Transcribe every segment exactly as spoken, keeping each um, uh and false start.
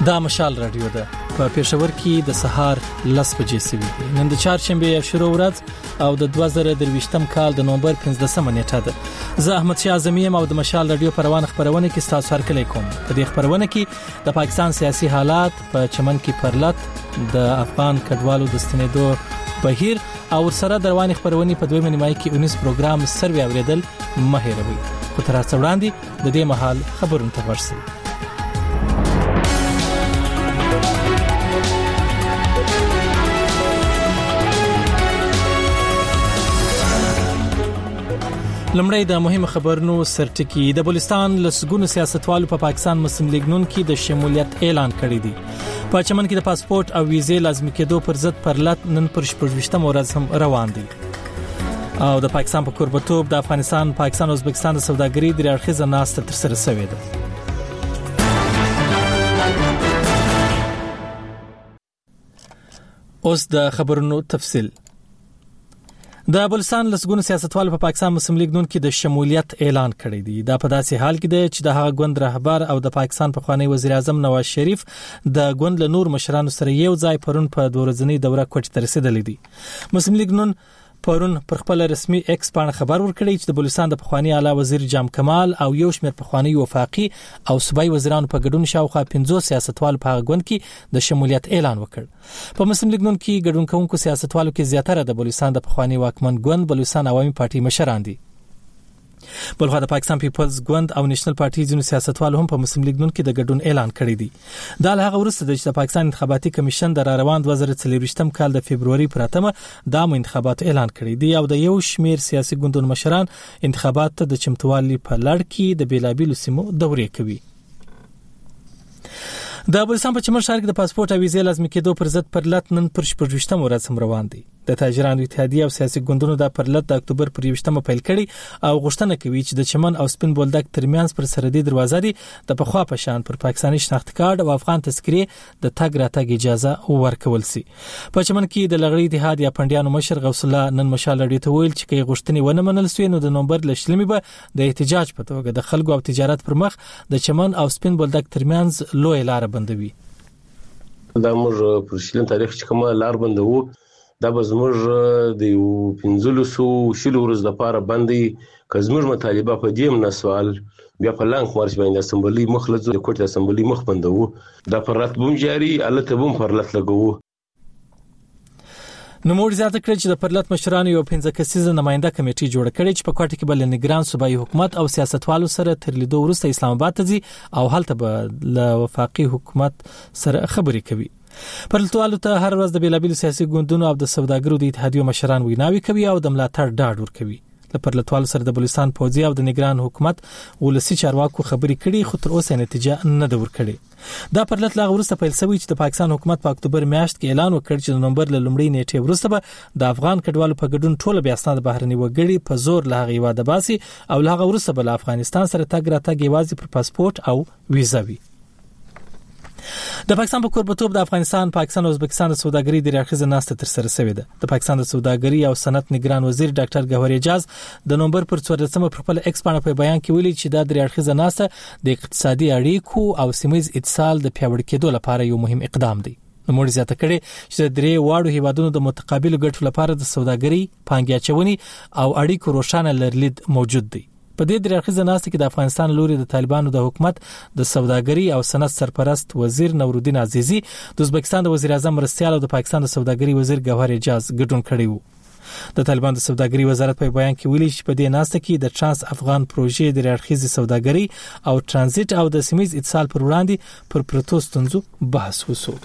دا مشال رادیو ده په پېښور کې د سهار لس بجې سوي. نن د چهارشنبه شروع ورځ او د دوه زره درویشتم کال د نومبر پنځلسمه نیټه ده. زه احمد شاه اعظمي او د مشال رادیو پروان خبرونه کې ستاسو سره کلی کوم. په دې خبرونه کې د پاکستان سیاسي حالات په چمن کې پرلط د افغان کډوالو د ستنېدو بهیر او سره دروانې خبرونه په دویمه نیمایي کې اونیس پروګرام سروي اوریدل مهیروي. خو تر څو وړاندې د دې مهال خبرونه ته ورسئ. لمړی د مهمه خبرونو سرټکی. د بلوچستان لسګونو سیاستوالو په پا پاکستان مسلم لیگ نون کې د شمولیت اعلان کړی دی. په چمن کې د پاسپورت او ویزې لازمي کېدو پر ضد پرلط نن پر شپږویشتمه ورځ هم روان دي. او د پاکستان په کوربتوب د افغانستان، پاکستان او ازبکستان د سوداګرۍ درې اړخیزه ناسته ترسره شوې ده. اوس د خبرونو تفصیل. د بلوچستان لسګونو سیاستوالو په پا پاکستان مسلم لیگ نون کې د شمولیت اعلان کړی دی. دا په داسې حال کې دی چې د هغه ګوند رهبر او د پاکستان پخوانی وزیر اعظم نواز شریف د ګوند له نور مشرانو سره یو ځای پرون په دوه ورځنۍ دوره کوټې ته رسیدلی دي. مسلم لیگ نون پرون پر خپل رسمي ایکس باندې خبر ورکړی چې د بلوچستان د پخوانی اعلی وزیر جام کمال او یو شمېر پخوانی وفاقي او صوبایي وزیرانو په ګډون شاوخوا پنځه سیاستوالو په غوند کې د شمولیت اعلان وکړ. په مسلم لیگ نون کې ګډون کوونکو سیاستوالو کې زیاتره د بلوچستان د پخوانی واکمن ګوند بلوچستان عوامي پارټي مشران دي. بلخو د پاکستان پیپلز ګوند او نېشنل پارټي ځینو سیاستوالو هم په مسلم لیگ نون کې د ګډون اعلان کړی دی. دا له هغه وروسته چې د پاکستان انتخاباتي کمیشن د روان دوه زره څلوېښتم کال د فبرवरी پر اتمه د انتخابات اعلان کړی دی او د یو شمیر سیاسي ګوندونو مشران انتخابات ته د چمتووالي په لړ کې د بیلابیلو سیمو دورې کوي. د بلوچستان په چمن ښار کې د پاسپورت او ویزې لازمي کېدو پر ضد پرلط نن پر شپږویشتمه ورځ هم روان دي. د تاجرانو اتحادیه او سیاسي ګوندونو د پرلط د اکتوبر پر یویشتمه پیل کړي او غوښتنه کوي چې د چمن او سپین بولدک ترمنځ پر سرحدي دروازه دي د پخوا په شان پر پاکستاني شناخت کارت او افغان تذکرې د تګ راتګ اجازه ورکول سي. په چمن کې د لغړی اتحاد یا پندیانو مشر غوث الله نن مشال لري ته ویل چې کې غوښتنې ونه منل سوې نو د نومبر لشلمي به د احتجاج په توګه د خلکو او تجارت پر مخ د چمن او سپین بولدک ترمنځ لوی لار بندوي. دا موږ پر شلم تاریخ چې کومه لار بندوو دا به زموږ د یو پنځلسو شلو ورځو لپاره باندې که زموږ مطالبه په دې هم نه سوال بیا په لانک مارچ باندې اسمبلی مخ لځو د کوټ اسمبلی مخ بندوو. دا پر رات بوم جاری الته بوم پر لټ لګوو. نو موږ زیاته کړی چې د پرلط مشرانو یو پنځه کسیزه نماینده کمیټه جوړه کړې چې په کوټه کې بل نگران صوبایي حکومت او سیاستوالو سره تر لیدو وروسته اسلام آباد ته ځي او هلته به له وفاقي حکومت سره خبرې کوي. پرلطوالو ته هر ورځ د بیلابیلو سیاسي ګوندونو او د سوداګرو د اتحادیو مشران ویناوي کوي او د ملاتړ ډاډ ورکوي. د پرلطوالو سره د بلوچستان پوځي او د نگران حکومت ولسی چارواکو خبرې کړي خو تر اوسه نتیجه نه ده ورکړې. دا پرلط لا وروسته پیل شوی چې د پاکستان حکومت په اکتوبر میاشت کې اعلان وکړ چې د نومبر له لومړۍ نیټې وروسته به د افغان کډوالو په ګډون ټول بیا اسناد بهرني وګړي په زور له هغه واده باسي او له هغه وروسته به افغانستان سره تګ راتګ یوازې پر پاسپورت او ویزا وي. د پاکستان په کوربتوب د افغانستان، پاکستان او ازبکستان د سوداګرۍ درې اړخیزه ناسته ترسره شوې ده. د پاکستان د سوداګرۍ او صنعت نگران وزیر ډاکټر ګوهر اعجاز د نومبر پر څوارلسمه پر خپل ایکس باندې په بیان کې ویلي چې دا درې اړخیزه ناسته د اقتصادي اړیکو او سیمه‌ییز اتصال د پیاوړي کېدو لپاره یو مهم اقدام دی. نو موږ زیاته کړي چې د درې واړو هیوادونو د متقابل ګټو لپاره د سوداګرۍ، پانګې اچونې او اړیکو روښانه لرلید موجود دی. په دې درې اړخیزه ناسته کې د افغانستان لوري د طالبانو د حکومت د سوداګرۍ او صنعت سرپرست وزیر نورالدین عزیزی، د ازبکستان د وزیر اعظم مرستیال او د پاکستان د سوداګرۍ وزیر ګوهر اعجاز ګډون کړی وو. د طالبان د سوداګرۍ وزارت په بیان کې ویلي چې په دې ناسته کې د ترانس افغان پروژې د اړخیزې سوداګرۍ او ترانزیت او د سیمه‌ییز اتصال پر وړاندې پر پروتو ستونزو بحث وشو.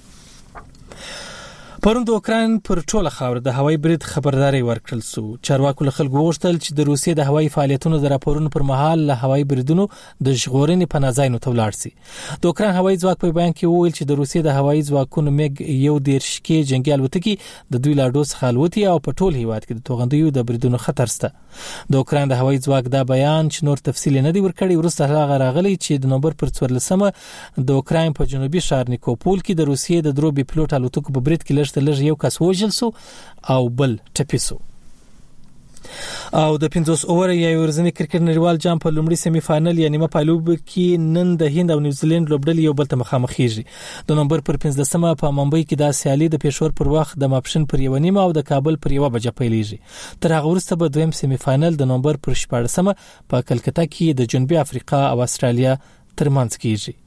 پرون د اوکراین پر ټوله خاوره د هوایي برید خبرداري ورکړل سو. چارواکو له خلکو غوښتل چې د روسیې د هوایي فعالیتونو د راپورونو پر مهال له هوایي بریدونو د ژغورنې پناه ځایونو ته ولاړ شي. د اوکراین هوایي ځواک په بیان کې وویل چې د روسیې د هوایي ځواکونو میګ یو دېرش کې جنگي الوتکې د دوی لاډو څخه الوتي او په ټول هیواد کې د توغندیو د بریدونو خطر شته. د اوکراین د هوایي ځواک دا بیان چې نور تفصیل نه دی ورکړی وروسته هغه راغلی چې د نومبر پر څوارلسمه د اوکراین په جنوبي ښار نیکوپول کې د روسیې د درو بي پلوټ الوتکو په برید کې لږ تر لږ یو کس وژل سو او بل ټپي سو. او د پنځوس اوور یا ورځنی کرکټ نړیوال جام په لومړي سیمي فائنل یا نیمه پایلوب کې نن د هند او نیوزیلند لوبډلې یو بل ته مخامخېږي د نومبر پر پنځلسمه په ممبئی کې د سیالي د پېښور پر وخت د ماپښین پر یو نیمه او د کابل پر یو بجې پیلېږي تر هغه وروسته به دویم سیمي فائنل د نومبر پر شپږمه په کلکتا کې د جنوبي افریقا او استرالیا ترمنځ کېږي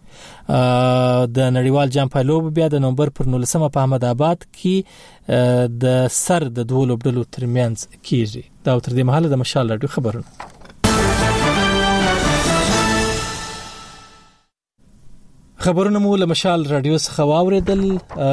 د نړیوال جام پایلوب بیا د نومبر پر نولسمه په احمد آباد کې د سر د دوه لوبډلو ترمنځ کېږي دا تر دې مهاله د مشال رادیو خبرونه خبرونه مو له مشال رادیو څخه واوریدل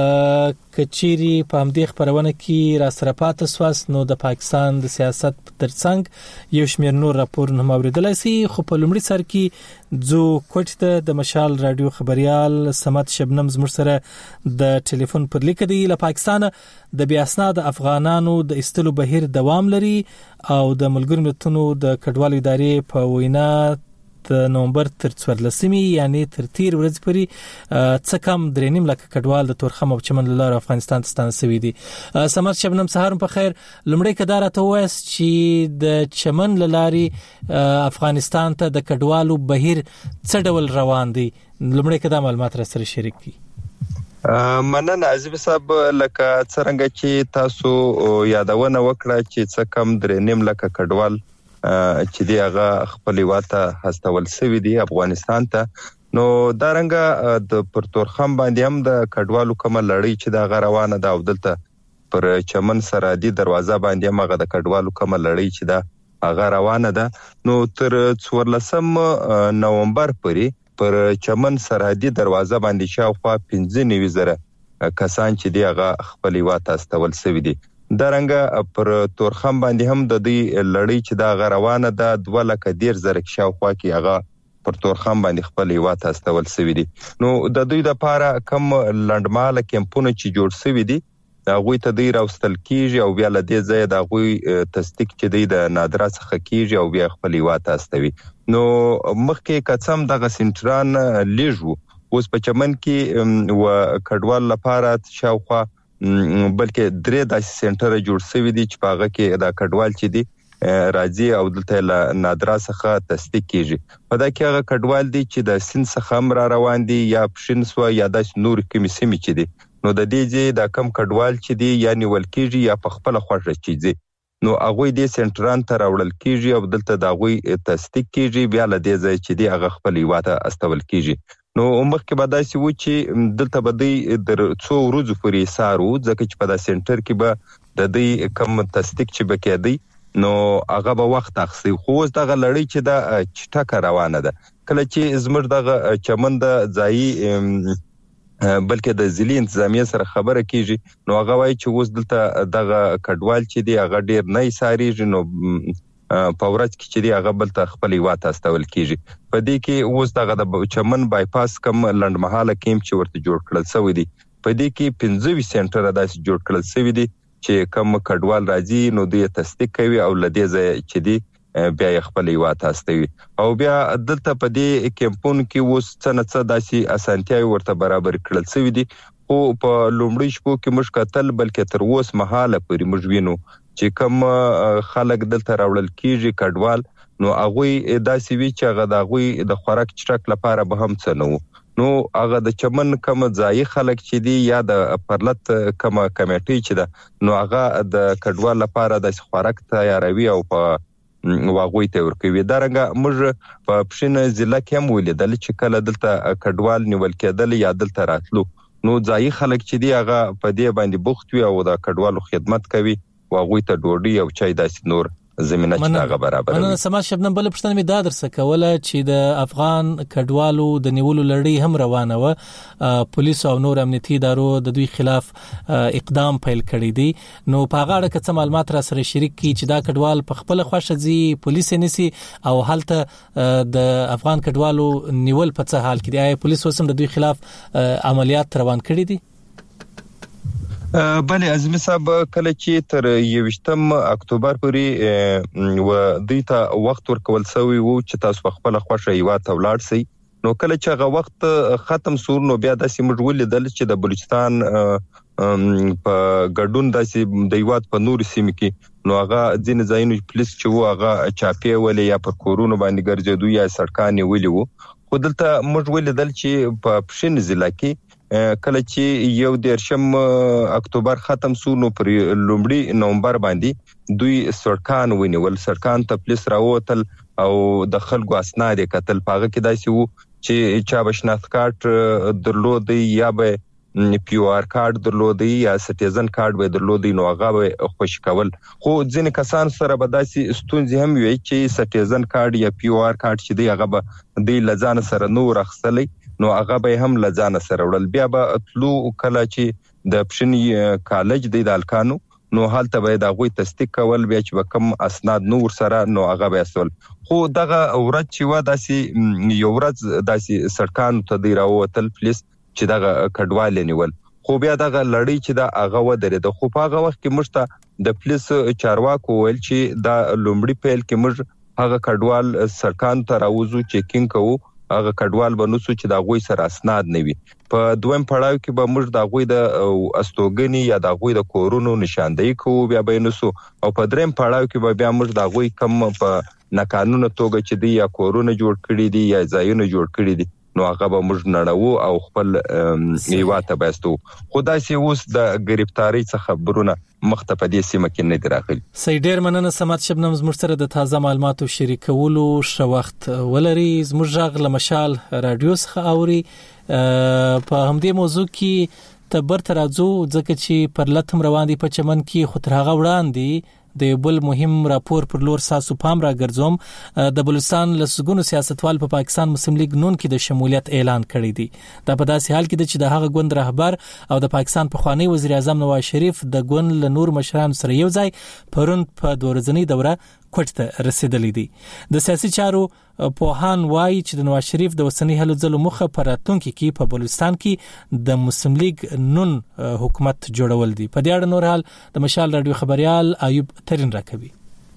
کچيري په همدې خبرونه کې را سره پاتې سواس نو د پاکستان د سیاست ترڅنګ یو شمېر نور راپورونه اوریدلای شي خو په لومړي سر کې زو کوټه د مشال رادیو خبريال سمت شبنم زمر سره د ټلیفون پر لیک دی له پاکستان د بیا اسناد افغانانو د استلو بهیر دوام لري او د ملګرو ملتونو د کډوالو ادارې په وینا د نومبر تر څوارلسمې یعنی تر تیر ورځې پورې څه کم درې نیم لک کډوال د تورخم او چمن لاره افغانستان ته ستانه دي سمر شبنم سهار په خیر لمړی کدار ته وایس چې د چمن لاري افغانستان ته د کډوالو بهیر څه ډول روان دي لمړی کدا معلومات را سره شریک کړي مننه عزیز صاحب لکه څنګه چې تاسو یادونه وکړه چې څه کم درې نیم لک کډوال چې دی هغه خپل واته هستول سوي دي افغانستان ته نو دارنګه د پرتورخم باندې هم د کډوالو کوم لړۍ چې د روانه ده او دلته پر چمن سرادي دروازه باندې هم هغه د کډوالو کوم لړۍ چې ده هغه روانه ده نو تر څوارلسم نومبر پورې پر چمن سرحدي دروازه باندې شاوخوا پنځه نوي زره کسان چې دی هغه خپل واته هستول سوي دي درنګ پر تورخم باندې هم د دې لړۍ چې دا غروانه ده دوه لک ډیر زره شاوخوا کې هغه پر تورخم باندې خپل واته استول سوي دي نو د دوی د پاره کم لندماله کمپونه چې جوړ سوي دي هغه ته دی راوستل کیږي او بیا له دې ځای د هغه تصدیق چې دی د نادره څخه کیږي او بیا خپل واته استوي نو مخکې قسم دغه سنټران لیژو اوس په چمن کې و کډوال لپاره شاوخوا بلکې درې داسې سنټر جوړ شوی دي چې پاغه کې دا کډوال چې دي راځي او دلته له نادره څخه تصدیق کیږي په دا کې هغه کډوال دي چې د سین څخه هم را روان دي یا پښین سو یا د نور کومې سیمې چې دي نو د دې چې دا کم کډوال چې دي یعنی ولکیږي یا په خپل خوښه چیزي نو هغه دې سنټران ته راوړل کیږي او دلته دا غوي تصدیق کیږي بیا له دې ځای چې دي هغه خپل واته استول کیږي نو مخکې به داسې و چې دلته به دی در څو ورځې پورې سارو ځکه چې په دا سنټر کې به د دې کم تصدیق چې به کېدی نو هغه به وخت اخلي خو اوس دغه لړۍ چې دا چټکه روانه ده کله چې زمر دغه چمن د ځای بلکې د ځلي انتظامیه سره خبره کیږي نو هغه وایي چې اوس دلته دغه کډوال چې دی هغه ډیر نه ساریږي نو په ورځ کې چې دی هغه بل ته خپل واته استول کیږي په دې کې اوس دغه د چمن بایپاس کم لندمحاله کیمپ چې ورته جوړ کړل شوی دی په دې کې پنځه سنټر داسې جوړ کړل شوی دی چې کم کډوال راځي نو دوی تصدیق کوي او لدې ځای چې دی بیا خپل واته استوي او بیا دلته په دې کیمپون کې اوس څنګه څه داسې اسانتیاوي ورته برابر کړل شوی دی او په لومړي شپو کې مشکتل بلکې تر اوس مهاله پورې موږ وینو چې کوم خلک دلته راوړل کیږي کډوال نو هغه داسې وی چې هغه د هغه د خوراک چټک لپاره به هم څه نو نو هغه د چمن کوم ځای خلک چې دی یا د پرلط کوم کمیټي چې ده نو هغه د کډوال لپاره د خوراک تیاروي او په واغوي ته ورکوي درنګ موږ په پښینه ضلع کې هم ولیدل چې کله دلته کډوال نیول کېدل یا دلته راتلو نو ځای خلک چې دی هغه په دې باندې بوخت وي او د کډوالو خدمت کوي واغوي ته ډوډۍ او چای داسې نور زمينه چې هغه برابر وي. نن سما شبنم بل پښتنه می دا درسه کوله چې د افغان کډوالو د نیولو لړۍ هم روانه و پولیس او نور امنیتي ادارو د دوی خلاف اقدام پیل کړی دی نو په هغه اړه څه معلومات را سره شریک کی چې دا کډوال په خپل خوښه ځي پولیس نسی او هلته د افغان کډوالو نیول په څه حال کې دی آیا پولیس وسم د دوی خلاف عملیات روان کړی دي؟ بله عظیم صاحب کله چې تر یوشتم اکتوبر پورې و دیتا وخت ورکول شوی وو چې تاسو خپل خوښه یو ته ولاړ سي نو کله چې هغه وخت ختم سور نو بیا د سیمه ولې دل چې د بلوچستان په ګډون داسې د یوات په نور سیمه کې نو هغه ځین ځایونو پولیس چې وو هغه چاپی ولې یا پر کورونو باندې ګرځېدو یا سړکان ولې وو خو دلته موږ ولیدل چې په پښین ضلع کې کله چې یو دیرشم اکتوبر ختم سو نو پر لومړي نومبر باندې دوی سړکان ونیول سړکان ته پولیس راوتل او د خلکو اسناد کتل پاغه کې داسې وو چې چا بشناخت کارت درلودي یا به پیو آر کارت درلودي یا سټیزن کارت به درلودي نو هغه به خوش کول خو ځین کسان سره به داسې ستونزې هم وي چې سټیزن کارت یا پیو آر کارت چې دی هغه به د لزان سره نور اخستلې نو هغه به هم لزان سره وړل بیا به تلو کله چې د پښنی کالج دی د الکانو نو حالت به دا غوي تصدیق کول بیا چې کم اسناد نور سره نو هغه به اصل خو دغه ورځ چې و داسې یو ورځ داسې سړکان ته دی راوتل پولیس چې دغه کډوال نیول خو بیا دغه لړۍ چې دا هغه و درې د خو په هغه وخت کې مشته د پولیس چارواکو ویل چې دا لومړی پیل کې موږ هغه کډوال سړکان ته راوځو چیکینګ کوو هغه کډوال بنوسو چې دا غوي سره اسناد نه وي په دویم پړاو کې به موږ دا غوي د استوګنی یا دا غوي د کورونو نشاندهي کوو بیا به نوسو او په دریم پړاو کې به بیا موږ دا غوي کم په ناقانونه توګه چې دی یا کورونه جوړ کړي دي یا ځایونه جوړ کړي دي نو هغه به موږ نړیو او خپل ایواته بستو خدای سي اوس د گرفتاری څخه خبرونه مختفدي سیمه کې نه دراغلي سیډر مننه سمات شبنم زموږ سره د تازه معلوماتو شریکولو شو وخت ولري زموږ ژغ لمشال رادیو څخه اوري په همدې موضوع کې تبر ترازو ځکه چې پر لټم روان دي په چمن کې خو تر هغه وړاندې د بل مهم راپور پر لور ساسو پام را ګرځوم د بلوچستان لسګونو سیاستوال په پا پاکستان مسلم لیگ نون کې د شمولیت اعلان کړی دی دا په داسې حال کې چې د هغه ګوند رهبر او د پاکستان پخوانی وزیر اعظم نواز شریف د ګوند له نور مشرانو سره یو ځای پرون په دورځنی دوره کوټ ته رسیدلې دي د سیاسي چارو پوهان وایي چې د نواز شریف د وسنی هلو ځلو مخه پر اتونکو کې په بلوچستان کې د مسلم لیگ نون حکومت جوړول دي په دې اړه نور حال د مشال رادیو خبريال ایوب ترين راکوي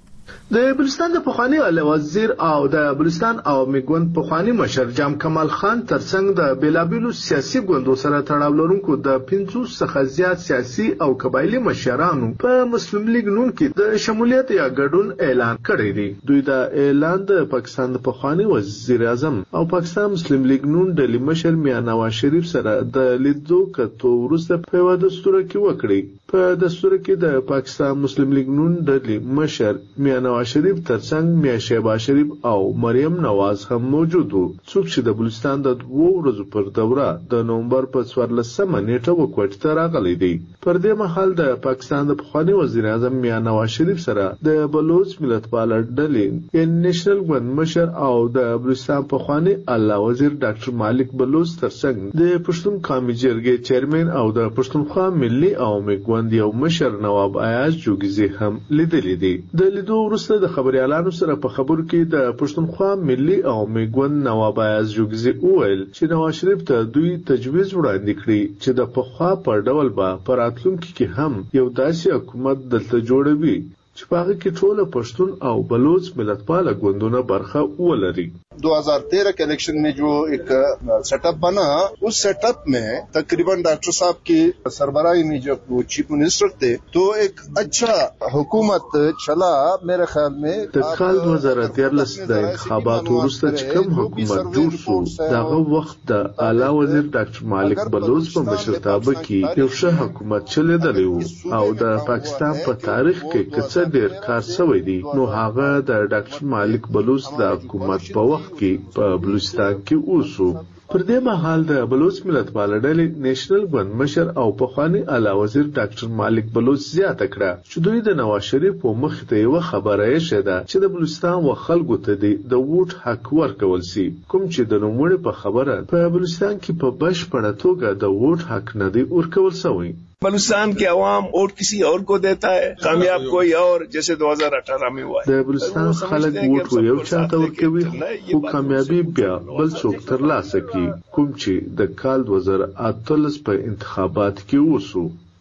د بلوچستان د پخوانی اعلی وزیر او د بلوچستان عوامي ګوند پخوانی مشر جام کمال خان ترڅنګ د بیلابیلو سیاسي ګوندونو سره تړاو لرونکو د پنځوس څخه زیات سیاسي او قبایلی مشرانو په مسلم لیگ نون کې د شمولیت یا ګډون اعلان کړی دی دوی د اعلان د پاکستان د پخوانی وزیر اعظم او پاکستان مسلم لیگ نون د مشر میاں نواز شریف سره د لیدو کتو ورسته په دستور کې وکړي په دستور کې د پاکستان مسلم لیگ نون د مشر میاں نواز شریف ترڅنګ میاں شهباز شریف او مریم نواز هم موجود وو څوک چې د بلوچستان د دوه ورځو پر دوره د نومبر په څوارلسمه نیټه وکوټ ته راغلي دي پر دې مهال د پاکستان د پخوانی وزیر اعظم میاں نواز شریف سره د بلوچ ملت پال ډلې ان نېشنل ګوند مشر او د بلوچستان پخوانی اعلی وزیر ډاکټر مالک بلوچ ترڅنګ د پښتون قومي جرګې چیرمن او د پښتونخوا ملي عوامي ګوند یو مشر نواب ایاز جوګزي هم لیدلې دي د لیدو ورسته د خبريالانو سره په خبرو کې د پښتونخوا ملي عوامي ګوند نواب ایاز جوګزي وویل چې نواز شریف ته دوی تجویز وړاندې کړی چې د پخوا پر ډول به پر راتلونکي کې هم یو داسې حکومت دلته جوړوي چې په هغه کې ټول پښتون او بلوچ ملتپاله ګوندونه برخه ولري दो हज़ार तेरह के इलेक्शन में जो एक सेटअप बना उस सेटअप में तकरीबन डॉक्टर साहब की सरबराही में जब वो चीफ मिनिस्टर थे तो एक अच्छा हुकूमत चला मेरे ख्याल में तत्काल दो हज़ार तेरह د انتخاباتو وروسته چې کوم حکومت جوړ شو دغه وخت د اعلی وزیر ډاکټر مالک بلوچ په مشرتابه کې یو ښه حکومت چلیدلی وو او د پاکستان په تاریخ کې کڅ ډیر کار شوی دی نو هغه د ډاکټر مالک بلوچ د حکومت په وخت کې په بلوچستان کې اوسو پر دې مهال د بلوچ ملت پالډلې نېشنل ګوند مشر او پخوانی اعلی وزیر ډاکټر مالک بلوچ زیاته کړه چې دوی د نواز شریف په مخ ته یو خبره یې شته چې د بلوچستان و خلکو ته د ووټ حق ورکول سي کوم چې د نوموړي په خبره په بلوچستان کې په بشپړه توګه د ووټ حق نه دی ورکول شوی बलूचिस्तान के अवाम वोट किसी और को देता है कामयाब कोई और जैसे दो हज़ार अठारह में हुआ है बलूचिस्तान خلک ووټ یو چاته ورکوي خو کامیابی بیا بل څوک ترلاسه کوي کوم چې د کال دو هزار اتلس په انتخابات کې وسو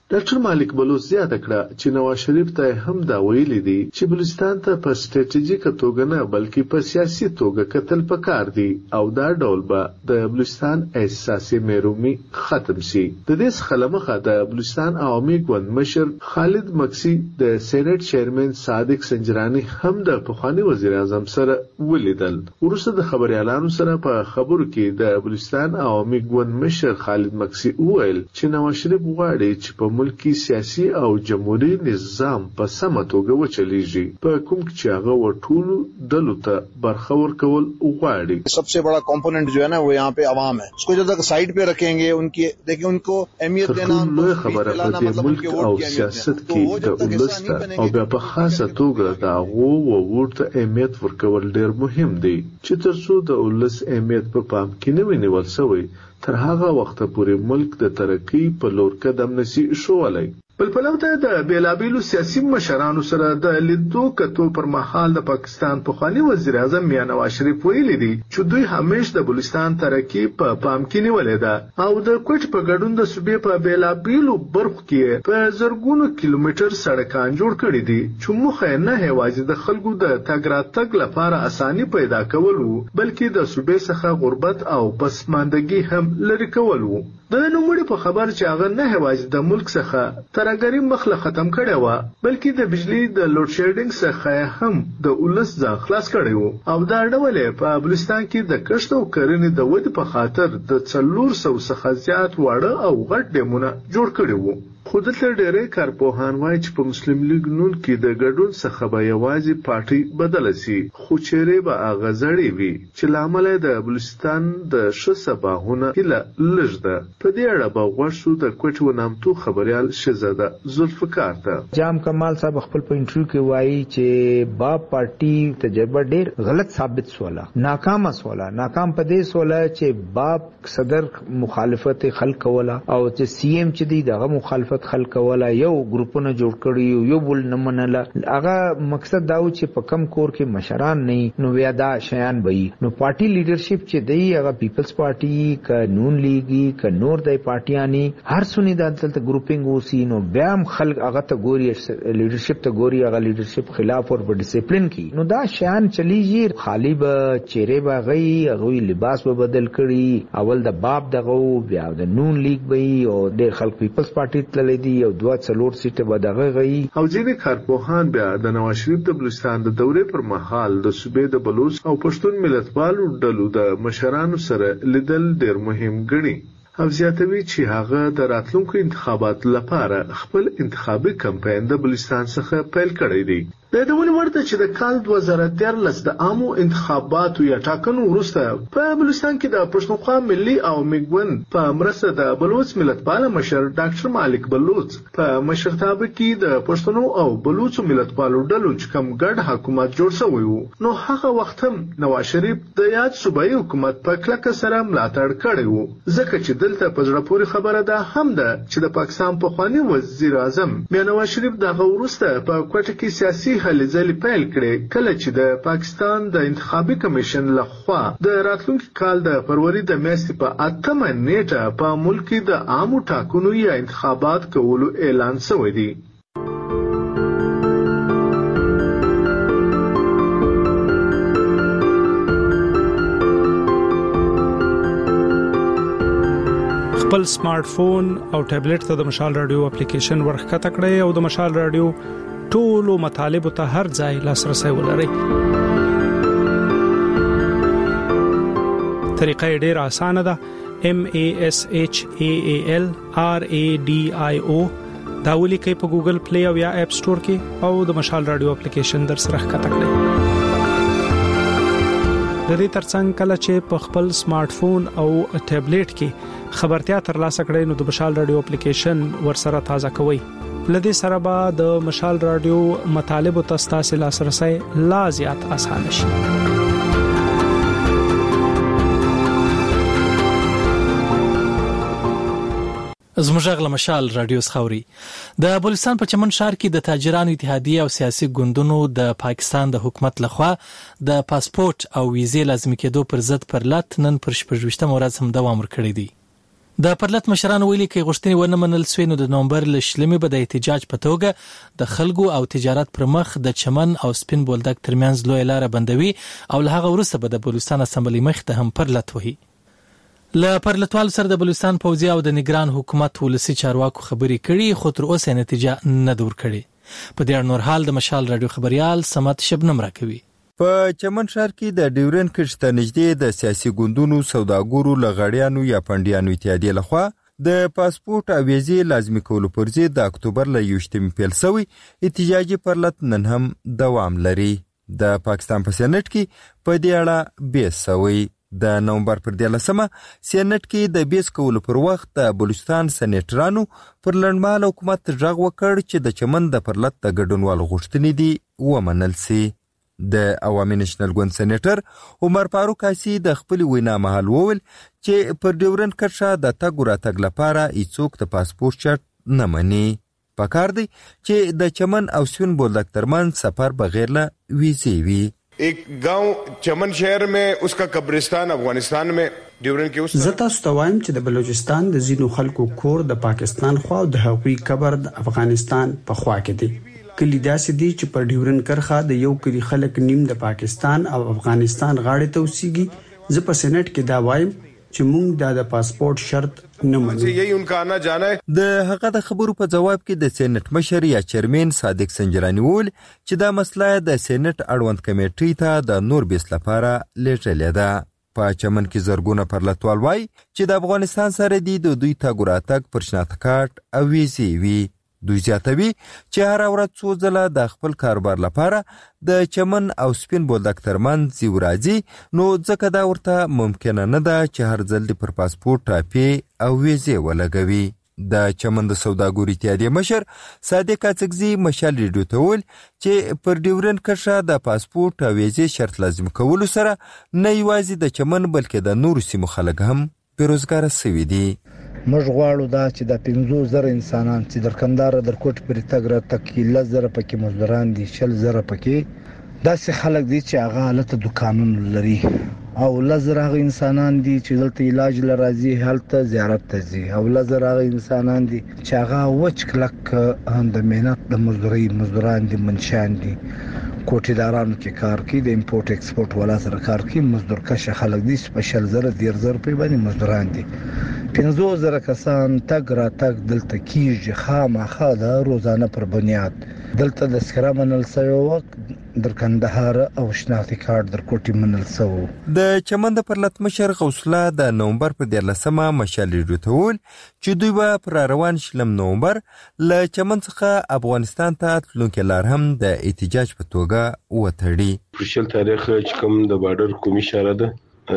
ډاکټر مالک بلوچ زیاته کړه چې نواز شریف ته هم دا ویلي دي چې بلوچستان ته په سټریټیژیک توګه نه بلکې په سیاسي توګه کتل پکار دي او دا ډول به د بلوچستان احساسي مېرومي ختم شي. د دې څخه لمخه د بلوچستان عوامي ګوند مشر خالد مکسی د سېنات چیرمن صادق سنجرانی هم د پخوانی وزیر اعظم سره ولیدل. ورسره د خبريالانو سره په خبرو کې د بلوچستان عوامي ګوند مشر خالد مکسی وویل چې نواز شریف غواړي چې په ملکی سیاسي او جمهوریت نظام په سمه توګه وچلیږي په کوم چې هغه ورټولو دلو ته برخه ورکول غواړي. सबसे बड़ा कंपोनेंट जो है ना वो यहाँ पे आवाम है. उसको जब तक साइड पे रखेंगे उनकी देखिए उनको अहमियत देना لوی خبره په دې ملک او سیاست کې د ولست او بیا په خاصه توګه د هغو ورته اهمیت ورکول ډېر مهم دی چې ترڅو د ولست اهمیت په پام کې نه ونیول شوی تر هغه وخت پورې ملک د ترقی په لور قدم نشي شوولای. بل پلوته د بیلابیلو سیاسي مشرانو سره د لیدو کتو پر مهال د پاکستان پخوانی وزیر اعظم میاں نواز شریف ویلي دي چې دوی همیشه د بلوچستان ترقی په پام کې نیولې ده او د کوټ په ګډون د صوبې په بیلابیلو برخو کې په زرګونو کیلومتر سړکان جوړ کړي دي چې مخه نه هوازي د خلکو د تګ راتګ لپاره اساني پیدا کول وو بلکې د صوبې څخه غربت او پسماندګي هم لري کول وو. د نوموړي په خبر چې هغه نه هوازي د ملک څخه ترګری مخله ختم کړي و بلکې د بجلی د لوډ شیډینګ څخه هم د ولس ځان خلاص کړي وو او دا ډول په بلوچستان کې د کښت او کرنې د ودې په خاطر د څلور سوه څخه زیات واړه او غټ ډیمونه جوړ کړي وو. خو دلته ډېری کارپوهان وایي چې په مسلم لیگ نون کې د ګډون څخه به یوازې پارټي بدله سي خو چیرې به هغه زړې وي چې له امله د بلوچستان د ښه سباهونه هیله لږ ده. په دې اړه به غوږ شو د کوټ و نامتو خبریال شهزاده ذوالفقار ته. جام کمال صاحب خپل په انټرویو کې وایي چې باب پارټي تجربه ډېر غلط ثابت سواله ناکامه سواله ناکام په دې سواله چې باب صدر مخالفت خلق کوله او چې سی ایم چې دی دغه مخالفت خلق ولا یو ګروپونه جوړ کړي یو بل نه منله هغه مقصد دا و چې په کم کور کې مشران نه نو بیا دا شیان وي نو پارټي لیډرشپ چې دی هغه پیپلز پارټي ک نون لیګي ک نور د پارټیانی هر سنی د دلته ګروپینګ وسی نو بیا هم خلک هغه ته ګوري لیډرشپ ته ګوري هغه لیډرشپ خلاف او په ډیسپلین کې نو دا شیان چلیږي خالی به چهره به غي هغه لباس به بدل کړي اول د باب دغه بیا د نون لیګ به او د خلک پیپلز پارټي دی او دوه څلور سیټه به دغه غي او ځینې کارپوهان بیا د نواز شریف د بلوچستان د دورې پر مهال د صوبې د بلوچ او پښتون ملتپالو ډلو د مشرانو سره لیدل ډېر مهم ګڼي او زیاتوي چې هغه د راتلونکو انتخابات لپاره خپل انتخابي کمپاین د بلوچستان څخه پیل کړی دی. د دې ورته چې د کال دوه زره دیارلس د عامو انتخاباتو یا ټاکنو وروسته په بلوچستان کې د پښتونخوا ملي او میګوند په مرسته د بلوچ ملتپال مشر ډاکټر مالک بلوچ په مشرتابه کې د پښتنو او بلوچ ملتپالو ډلو چې کوم ګډ حکومت جوړ شوی وو نو هغه وخت هم نواز شریف د یاد صوبایي حکومت په کلکه سره ملاتړ کړی وو ځکه چې دلته په زړه پورې خبره ده هم ده چې د پاکستان پخوانی وزیر اعظم میاں نواز شریف دغه وروسته په کوټه کې سیاسي هلې ځلې پیل کړې کله چې د پاکستان د انتخابي کمیشن لخوا د راتلونکي کال د فروری د میاشتې په اتمه نیټه په ملک کې د عامو ټاکنو یا انتخابات کولو اعلان شوی دی. خپل سمارټ فون او ټابلیټ ته د مشال رادیو اپلیکیشن ورخته کړئ او د مشال رادیو ټولو مطالب ته هر ځای لاسرسي ولرئ. طریقه ډېر اسانه ده. M A S H A A L R A D I O دا ولیکئ په ګوګل پلی او یا اپ سٹور کې او د مشال رادیو اپلیکیشن در سره ښکته کړئ. د دې ترڅنګ کله چې په خپل سمارټ فون او ټابلیټ کې خبرتیا ترلاسه کړئ نو د مشال رادیو اپلیکیشن ورسره تازه کوئ. لدې سره به د مشال رادیو مطالب او تاسو لاسرسي لا زیات آسان شي. زموږ غل مشال رادیو خوري د بلوچستان په چمن شهر کې د تاجرانو اتحادیه او سیاسي ګوندونو د پاکستان د حکومت لخوا د پاسپورت او ویزې لازمي کېدو پر ضد پر لات نن پر شپږ ورځې هم دوام ورکړی دی. د پرلط مشران ویلي کې غوښتنې ونه منل سوې نو د نومبر لشلمې به د احتجاج په توګه د خلکو او تجارت پر مخ د چمن او سپین بولدک ترمنځ لوی لار بندوي او له هغه وروسته به د بلوچستان اسمبلی مخ ته هم پرلط وهي. له پرلطوال سره د بلوچستان پوځي او د نگران حکومت ولسی چارواکو خبرې کړي خو تر اوسه نتیجه نه دور کړي. په دې نور حال د مشال رادیو خبريال سمت شبنم راکوي. په چمن ښار کې د ډیورن کښت ته نږدې د سیاسي ګوندونو سوداګرو لغړیانو یا پندیانو اتحادیې لخوا د پاسپورت او ویزې لازمي کولو پر ضد د اکتوبر له یوشتمې پیل شوی احتجاجي پرلط نن هم دوام لري. د پاکستان په سېنات کې په دې اړه بحث شوی. د نومبر پر دیارلسمه سېنات کې د بحث کولو پر وخت د بلوچستان سېنیټرانو پر لنډمهاله حکومت غږ وکړ چې د چمن د پرلط د ګډونوالو غوښتنې دي ومنل سي. د عوامي نېشنل ګوند سېنیټر عمر فاروق حسي د خپل وینا مهال وویل چې پر ډیورن کرښه د تګ راتګ لپاره هیڅوک د پاسپورت شرط نه مني. پکار دی چې د چمن او سپین بولدک ترمنځ سفر بغیر له ویزې وي. ایک گاؤں چمن شہر میں اس کا قبرستان افغانستان میں ډیورن کې اوس زتا ستوایم چې د بلوچستان د زینو خلکو کور د پاکستان خوا او د هغوی قبر د افغانستان په خوا کې دی. کلی داسې دي چې پر ډیورن کرخه د یو کلی خلک نیم د پاکستان او افغانستان غاړې ته اوسېږي. زه په سېنات کې دا وایم چې موږ د پاسپورت شرط نه منو. یہی ان کا آنا جانا ہے. د هغه د خبرو په جواب کې د سېنات مشر یا چیرمن صادق سنجرانی وویل چې دا مسله د سېنات اړوند کمیټې ته د نور بیس لپاره لیږلې ده. په چمن کې زرګونه پرلطوال وایي چې د افغانستان سره دی د دوی تګ راتګ پر شناخت کارت او ویزې وي. دوی زیاتوي چې هر ورځ څو ځله د خپل کاروبار لپاره د چمن او سپین بولدک ترمنځ یو راځي نو ځکه دا ورته ممکنه نه ده چې هر ځل د پر پاسپورت ټاپي او ویزې ولګوي. د چمن د سوداګرو اتحادیې مشر صادق اڅکزي مشال ریډیو ته وویل چې پر ډیورن کرښه د پاسپورت او ویزې شرط لازم کولو سره نه یوازې د چمن بلکې د نورو سیمو خلک هم بیروزګاره شوي دي. موږ غواړو دا چې د پنځه زره انسانان چې در کندهار در کوټ پر تګ را تکي لزر پکې مزدوران دي شل زره پکې داسې خلک دي چې هغه حالت دکانونه لري او لزر هغه انسانان دي چې دلته علاج لراځي هلته زیارت ته ځي او لزر هغه انسانان دي چې هغه وچ کلک د مهنت د مزدوري مزدوران دي منشان دي کوټیدارانو کې کار کوي د امپورټ ایکسپورټ ولا سره کار کوي مزدور کشه خلک دي سپیشل زره ډیر زر په باندې مزدوران دي. پنځه زره کسان تګ را تګ دلته کیږي خامخا د روزانه پر بنیاد دلته د سکرا منل سوی وخت در کندهار او شناختی کارت در کوټي منل سو. د چمن د پرلط مشر غوسله د نومبر په دیارلسمه مشال ریډیو چې دوی به پر روان شلم نومبر له چمن څخه افغانستان ته تلونکي لار هم د احتجاج په توګه وتړي. پرشل تاریخ چې کوم د بارډر کومي اشاره ده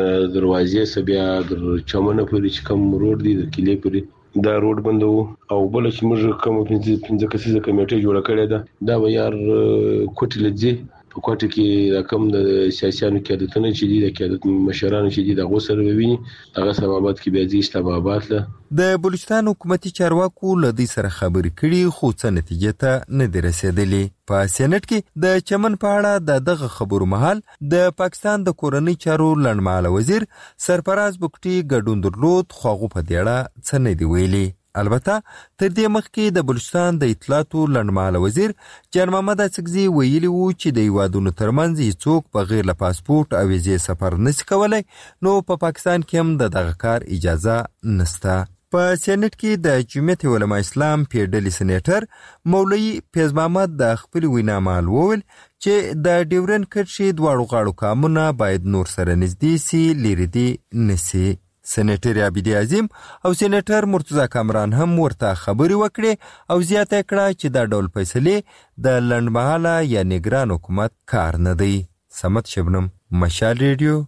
دروازې سبیا در چمن پورې چې کوم روډ دی د کلی پورې دا روډ بندو او بل چې موږ کوم پنځه پنځه کسیزه کمیټه جوړه کړې ده دا به یار کوټی لځي په کوټه کې رقم د سیاسيانو کې عادتونه چې دي د قیادت مشرانو چې دي د غوسر وویني هغه سببات کې به دي اسلام آباد له د بلوچستان حکومتي چارواکو له دې سره خبرې کړي خو څه نتیجه ته نه دي رسیدلې. په سېنات کې د چمن په اړه د دغه خبرو مهال د پاکستان د کورنۍ چارو لړمحاله وزیر سرفراز بوکټي ګډون درلود خو هغه په دې اړه څه نه دی ویلي. البته تر دې مخکې د بلوچستان د اطلاعاتو لنډمهاله وزیر جان محمد اڅکزي ویلي وو چې د هیوادونو ترمنځ هیڅوک بغیر له پاسپورت او ویزې سفر نشي کولی نو په پاکستان کې هم د دغه کار اجازه نشته. په سېنات کې د جمعیت علماء اسلام پیډلي سېنیټر مولوي فیض محمد د خپل وینا مهال وویل چې د ډیورن کرښې دواړو غاړو کامونه باید نور سره نږدې سي لرې دي نشي. سېنیټر عبیدي عظیم او سېنیټر مرتضی کامران هم ورته خبرې وکړې او زیاته کړه چې دا ډول فیصلې د لنډمهاله یا نگران حکومت کار نه دی. سمت شبنم مشال ریډیو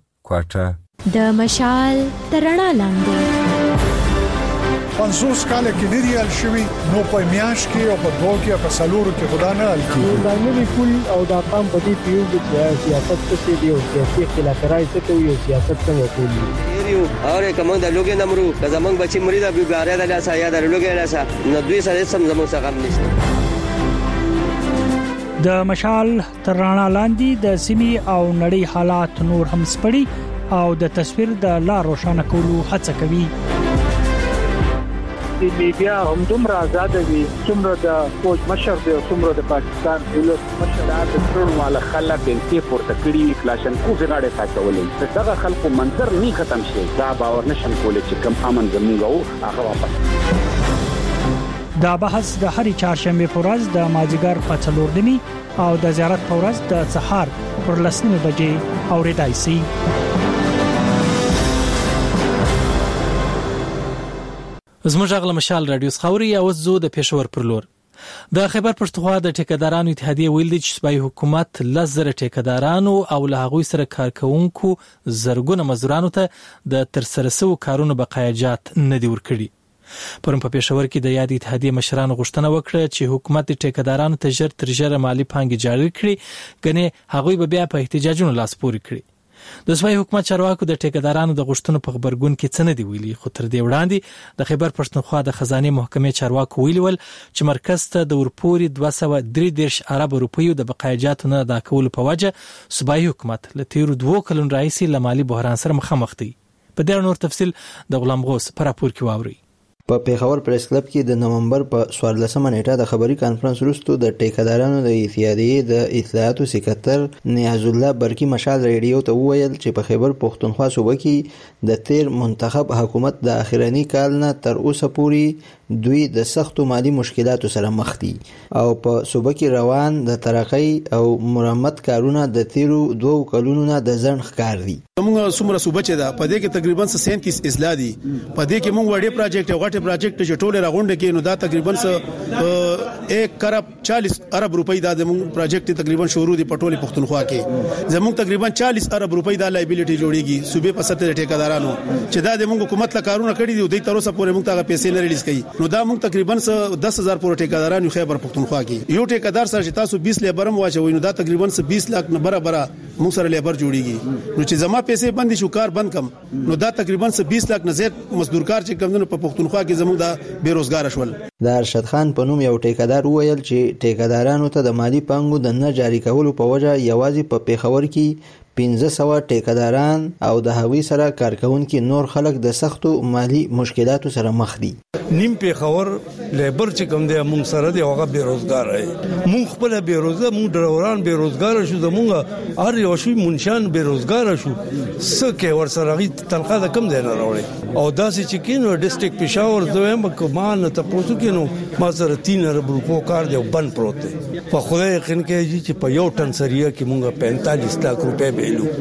کوټه د مشال ترڼا لاندې پنځوس کاله کې نه دی حل شوی نو په میاش کې او په دوه کې په سلورو کې خدا نه حل کیږي. دا نه کول او دا قام په دې پیو چې سیاست څه دی او سیاسي اختلافات څه کوي او سیاست څه کوي یو اور کوم د لوګي نمرو که زمنګ بچی مریض ابي غاره د لاسه یا د لوګي لاسه نو دوی سره سم زموږ څخه غم نشته. د مشال ترڼا لاندې د سیمي او نړۍ حالات نور هم سپړي او د تصویر د لا روښانه کولو هڅه کوي. د میډیا هم دومره آزاد دي څومره د فوج مشر دی او څومره د پاکستان ولس مشر د ټول مال خلک د پورته کړي کلاشن کو غاړه ساتولې دغه خلکو منظر نه ختم شي دا باور نشم کولای چې کم امن زموږ او هغه واپس. دا بحث د هرې چهارشنبه په ورځ د مازیګر په څلور نیمي او د زیارت په ورځ د سهار پر لسنیمه بجې اوریدای شي. زموږ غل مشال رادیو خوري او زو د پېښور پر لور د خیبر پښتونخوا د ټیکدارانو اتحادیه ویل دي چې صوبایي حکومت لزر ټیکدارانو او له هغوی سره کارکونکو زرګونه مزدورانو ته د ترسره کارونو بقایجات نه دی ورکړي. پرم په پېښور کې د یاد اتحادیه مشرانو غوښتنه وکړه چې حکومت د ټیکدارانو ته ژر تر ژره مالی پانګې جاري کړي کنه هغوی به بیا په احتجاجونو لاس پورې کړي. د صوبایي حکومت چارواکو د ټیکدارانو د غوښتنو په خبرګون کې څه نه دی ویلي، خو تر دې وړاندې د خیبر پښتونخوا د خزانه محکمې چارواکو ویلي ول چې مرکز ته د ورپوري دوه سوه درې دېرش ارب روپیو د بقایجاتو نه ادا کولو په وجه صوبایي حکومت له تیرو دوه کلونو راهیسې له مالي بحران سره مخامخ دی. په دې نور تفصیل د غلام غوث پر راپور کې واوري. په پیښور پریس کلب کې د نومبر په څوارلسمه نیټه د خبري کانفرنس وروسته د ټیکدارانو د اتحادیې د اطلاعاتو سکرټر نیاز الله برکی مشال ریډیو ته وویل چې په خیبر پښتونخوا صوبه کې د تیر منتخب حکومت د اخرنی کال نه تر اوسه پورې دوی د سختو مالی مشکلاتو سره مخ دي او په صوبه کې روان د ترقۍ او مرمت کارونه د تیرو دوه کلونو نه د ځن ښکار دي. موږ څومره صوبه چې ده په دې کې تقریبا سینتیس اصلاح دي. په دې کې موږ وړي پروجیکټ او غټي پروجیکټ چې ټول راغونډه کې نو دا تقریبا ایک کرب چالیس ارب روپۍ دا د موږ پروجیکټ تقریبا شروع دي په ټول پښتونخوا کې. زموږ تقریبا چالیس ارب روپۍ دا لایبیلیټي جوړیږي صوبې په سطح ټیکدارانو چې دا د موږ حکومت له کارونه کړی دي او د تر اوسه پورې موږ ته پیسې نه ریلیز کړي. نو دا موږ تقریبا دس هزار پورې ټیکداران یو خیبر پښتونخوا کې یو ټیکدار سره چې تاسو بیس لیبر واچوي نو دا تقریبا بیس لک نه برابر موږ سره لیبر جوړیږي. نو چې زما پیسې بندي شو کار بند کم نو دا تقریبا بیس لک نه زیات مزدور کار چې کمونه په پښتونخوا کې زموږ د بیروزګار شول. د ارشد خان په نوم یو ټیکدار وویل چې ټیکدارانو ته د مالی پانګو د نه جاري کولو په وجه یوازې په پیښور کې پنځه سوه ټیکداران او د هغوی سره کارکونکي نور خلک د سختو مالی مشکلاتو سره مخ دي. نیم پیښور لیبر چې کوم دی موږ سره دی هغه بیروزګار دی. موږ خپل بیروزګار موږ ډروران بیروزګار شو زموږ هر یو شوی منشان بیروزګار شو سکه ور سره غي تنخواه د کم دی نه راوړي او داسې چې کینو ډیسټریکټ پېښور دویم کمان ته پوسو کینو ما سره تین ارب روپو کار دی بن پروت دی. په خدای یقین کوي چې په یو ټن سریه کې موږ پینتالیس لک روپے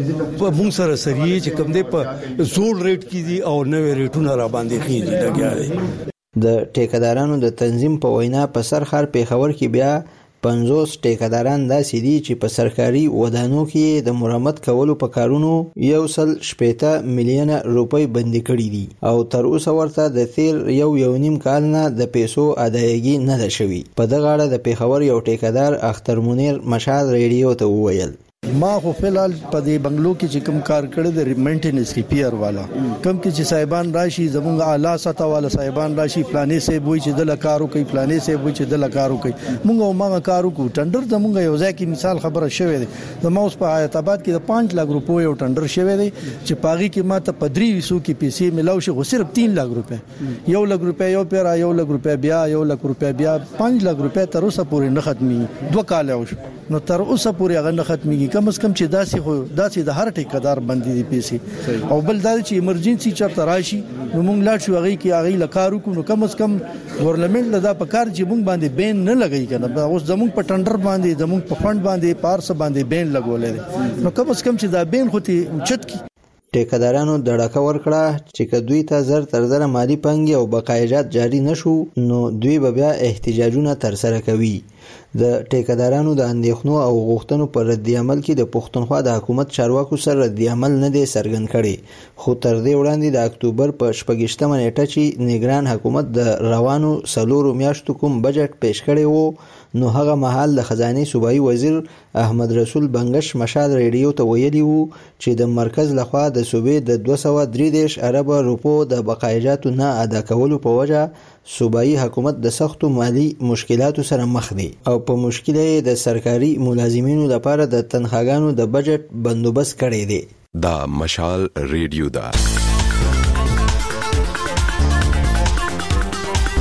په موږ سره سریه چې کوم دی په زول ریټ کې دي او نوې ریټونه را باندې خېږي لګیا دي. د ټیکدارانو د تنظیم په وینا په سرخر پیښور کې بیا پنځوس ټیکداران داسې دي چې په سرکاري ودانو کې د مرمت کولو په کارونو یو سل شپېته میلیونه روپۍ بندي کړي دي او تر اوسه ورته د تیر یو یو نیم کال نه د پیسو ادایګي نه ده شوې. په دغه اړه د پیښور یو ټیکدار اختر منیر مشال ریډیو ته وویل ما خو فلال په دې بنگلو کې چې کوم کار کړی د مینټیننس ریپیر والا کوم کې چې صاحبان راشي زمونږ اعلی سطح والا صاحبان راشي فلانې سه وای چې د لکارو کوي فلانې سه وای چې د لکارو کوي مونږ ما کارو کو ټندر زمونږ یو ځای کې مثال خبره شوې ده زموږ اوس په حیات آباد کې د پانچ لک روپو یو ټندر شوې ده چې پاغي کې ما ته پدری وسو کې پیسې ملاو شي خو صرف تین لک روپے یو لک روپے یو پیرا یو لک روپے بیا یو لک روپے بیا پانچ لک روپے تر اوسه پورې نه ختمي دوه کال اوش نو تر اوسه پورې هغه نه ختميږي کم از کم چې داسې خو داسې د هر ټیکدار باندې دي پیسې او بل دا چې ایمرجنسي چرته راشي نو موږ لاړ شو هغه کې هغه لکارو کو نو کم از کم ګورنمنت لدا په کار چې موږ باندې بین نه لګی کنه اوس زموږ په ټندر باندې زموږ په فند باندې پارس باندې بین لګولې نو کم از کم چې دا بین خو ته چت کی ټیکدارانو دړکه ورکړه چې کدوې ته زر تر زر مالی پنګي او بقایجات جاری نشو نو دوی به بیا احتجاجونه تر سره کوي. د ټیکدارانو د اندېښنو او غوښتنو پر رد عمل کې د پښتونخوا د حکومت چارواکو سره رد عمل نه دی څرګند کړي خو تر دې وړاندې د اکتوبر په شپږشتمه نیټه چې نگران حکومت د روانو څلورو میاشتو کوم بجټ پیش کړی وو نو هغه مهال د خزانه صوبایي وزیر احمد رسول بنگش مشال ریډیو ته ویلي وو چې د مرکز لخوا د صوبې د دوه سوه درې دېرش ارب روپو د بقایجاتو نه ادا کولو په وجه صوبایي حکومت د سختو مالی مشکلاتو سره مخ دی او په مشکل یې د سرکاري ملازمینو لپاره د تنخواګانو د بجټ بندوبست کړی دی. دا مشال ریډیو دا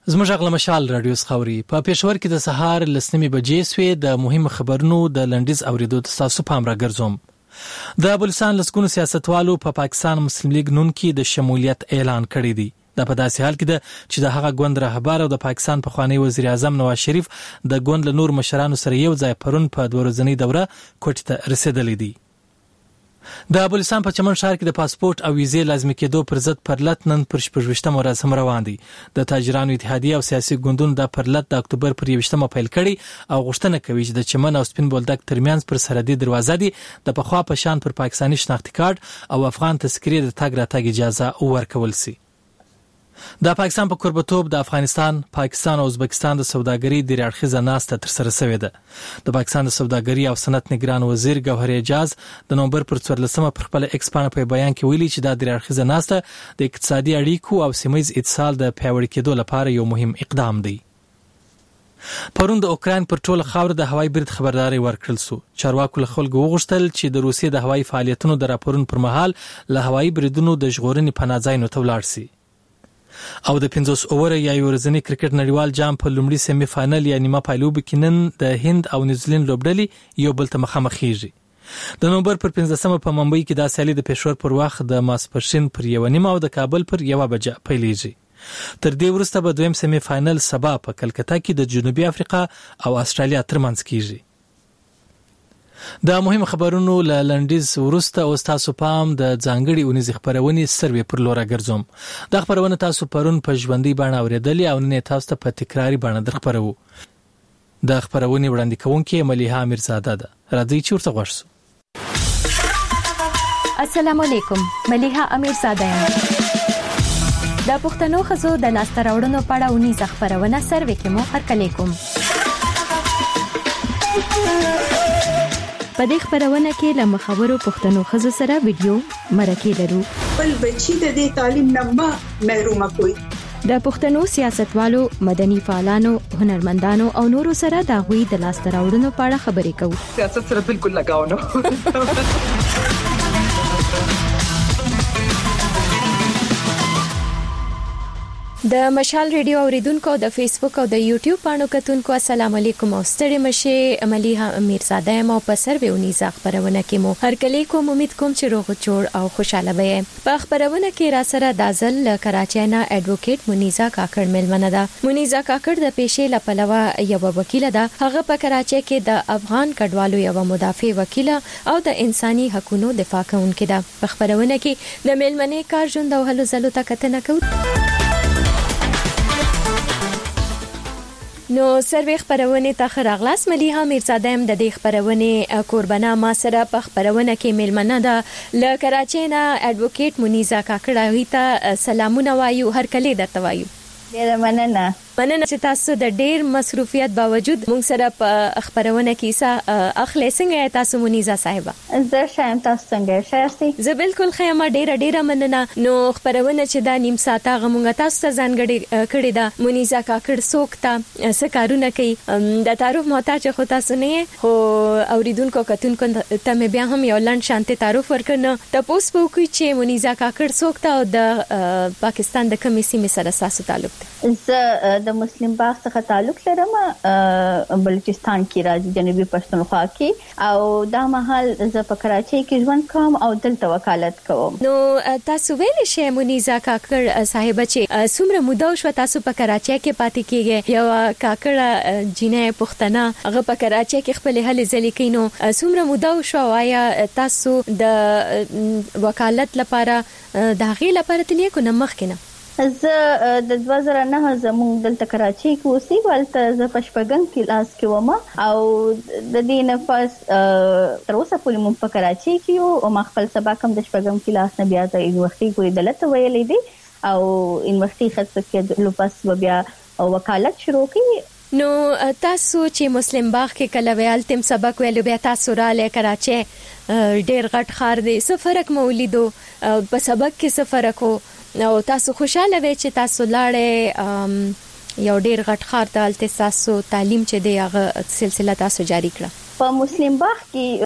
زموږ غل مشال رادیو خوري په پېښور کې د سهار لسنیمه بجې سوې د مهم خبرونو د لنډیز اوریدو تاسو پام را ګرځوم. د بلوچستان لسګونو سیاستوالو په پا پاکستان مسلم لیگ نون کې د شمولیت اعلان کړی دی. دا په داسې حال کې ده چې د هغه ګوند رهبر او د پاکستان پخوانی وزیر اعظم نواز شریف د ګوند له نور مشرانو سره یو ځای پرون په دوه ورځنۍ دوره کوټې ته رسیدلې دي. د بلوچستان په چمن ښار کې د پاسپورت او ویزې لازمي کېدو پر ضد پرلط نن پر شپږویشتمه ورځ هم روان دي. د تاجرانو اتحادیه او سیاسي ګوندونو د پرلط د اکتوبر پر یویشتمه پیل کړي او غوښتنه کوي چې د چمن او سپین بولدک ترمنځ پر سرحدي دروازه دي د پخوا په شان پر پاکستاني شناختی کارت او افغان تذکرې د تګ راتګ اجازه ورکول شي. د پاکستان په قربتوب د افغانستان، پاکستان او ازبکستان د سوداګرۍ د اړخیزه ناسته تر سره شوې ده. د پاکستان د سوداګرۍ او صنعت نگران وزیر ګوهر اعجاز د نومبر پر څوارلسمه پر خپل ایکس پاڼه په بیان کې ویلي چې د اړخیزه ناسته د اقتصادي اړیکو او سیمه‌ییز اتصال د پیاوړي کېدو لپاره یو مهم اقدام دی. پرون د اوکراین پر ټوله خاور د هوایي برید خبرداري ورکړل شو. چارواکو له خلکو وغوښتل چې د روسیې د هوایي فعالیتونو د راپورونو پر مهال له هوایي بریدونو د ژغورنې پناه ځایونو ته ولاړ شي. او د پنځوس اووره یا ورځنی کرکټ نړیوال جام په لومړي سیمه فائنل یا نیمه پایلوب کې نن د هند او نیوزیلند لوبډلې یو بل ته مخامخ کیږي. د نومبر پر پنځلسمه په ممبئی کې د سیالي د پېښور پر وخت د ماسپښین پر یو نیمه او د کابل پر یو بجه پیلېږي. تر دې وروسته به دویم سیمه فائنل سبا په کلکتا کې د جنوبي افریقا او استرالیا ترمنځ کیږي. د مهم خبرونو له لنډیز وروسته او تاسو پام د ځانګړي اونیز خبرونه سروي پر لور ګرځوم. د خبرونه تاسو پرون په ژوندۍ باندې اوریدلې او نن تاسو ته په تکراری باندې درخبرو. د خبرونه وړاندې کوونکې مليحه امیرزاده ده. راځي چې ورته غوښسو. السلام علیکم، مليحه امیرزاده یم. د پښتنو خزو د لاسته راوړنو په اړه اونیز خبرونه سروي کې مو هرکلی کوم. په دې خبرونه کې له مخاورو پښتنو خزو سره ویډیو مرکه لرو. بل بچی د دې تعلیم نه ما محروم کوي. د پښتنو سیاستوالو، مدني فعالانو، هنرمندانو او نورو سره د غوي د لاسته راوړنو په اړه خبرې کوو. سیاست سره بالکل لگاو نه. د مشال ریډیو اوریدونکو د فیسبوک او د یوټیوب باندې کتونکو السلام علیکم او ستړي مشه. مليحه امیرزاده مو په سرویونی خبرونه کې مو هر کلی کوم امید کوم چې روغ جوړ او خوشاله وي. په خبرونه کې را سره د ځل کراچۍ نه اډوکیټ منیزا کاکړ ملمنه ده. منیزا کاکړ د پیښې لپلوه یو وکیل ده. هغه په کراچۍ کې د افغان کډوالو یو مدافع وکیل او د انساني حقوقو دفاع کوونکې ده. په خبرونه کې د ملمنې کار ژوند او هلو ځلو ته کتنه کوي. نو سروي خبرونه ته خراغلاس مليحه امیرزاده هم د دې خبرونه قربانه ما سره په خبرونه کې ملمنه ده. ل کراچۍ نه اډوکیټ منیزا کاکړه وی ته سلامونه وایو، هر کله درته وایو. ډیره مننه. مننه چې تاسو د ډیر مصروفیت باوجود موږ سره په خبرونه کې سا اخلي. څنګه تاسو منیزا صاحبہ؟ زه شایم تاسو څنګه شایستي؟ زه بالکل خیمه ډیره ډیره مننه. نو خبرونه چې دا نیم ساعت غمونږ تاسو ته ځانګړي کړی دا منیزا کاکړ سوکتا څه کارونه کوي د تعارف محتاج خو تاسو نه هو اوریدونکو کتونکو ته مې بیا هم یو لاند شانته تعارف ورکړنه. تاسو په کوی چې منیزا کاکړ سوکتا او د پاکستان د کمیسي سره ساسو تعلق دی؟ زه د مسلم باغ څخه تعلق لرم، بلوچستان کې راځي، جنوبي پښتونخوا کې، او دا مهال زه په کراچۍ کې ژوند کوم او دلته وکالت کوم. نو تاسو ویل شئ منیزا کاکړ صاحب چې څومره موده شو تاسو په کراچۍ کې پاتې کېږئ؟ یو کاکړ جنې پښتنه هغه په کراچۍ کې خپل هلې ځلې کوي. نو څومره موده شو آیا تاسو د وکالت لپاره د هغې لپاره تللی کو نه مخکې نه؟ زه د دوه زره نه زموږ دلته کراچۍ کې اوسېږم. هلته زه په شپږم کلاس کې وم او د دې نه پس تر اوسه پورې موږ په کراچۍ کې یو او ما خپل سبق هم د شپږم کلاس نه بیا د یونیورسټۍ پورې دلته ویلی دی او یونیورسټۍ ختمه کېدلو پس به بیا وکالت شروع کړي. نو تاسو چې مسلم باغ کې کله ویل تم سبق ویلو بیا تاسو رااله کراچۍ ډېر غټ ښار دی، څه فرق مو ولیدو په سبق کې؟ څه فرق و او تاسو خوشاله وئ چې تاسو لاړې یو ډیر غټ ښار ته، هلته تاسو تعلیم چې دی هغه سلسله تاسو جاری کړه؟ په مسلم باغ کې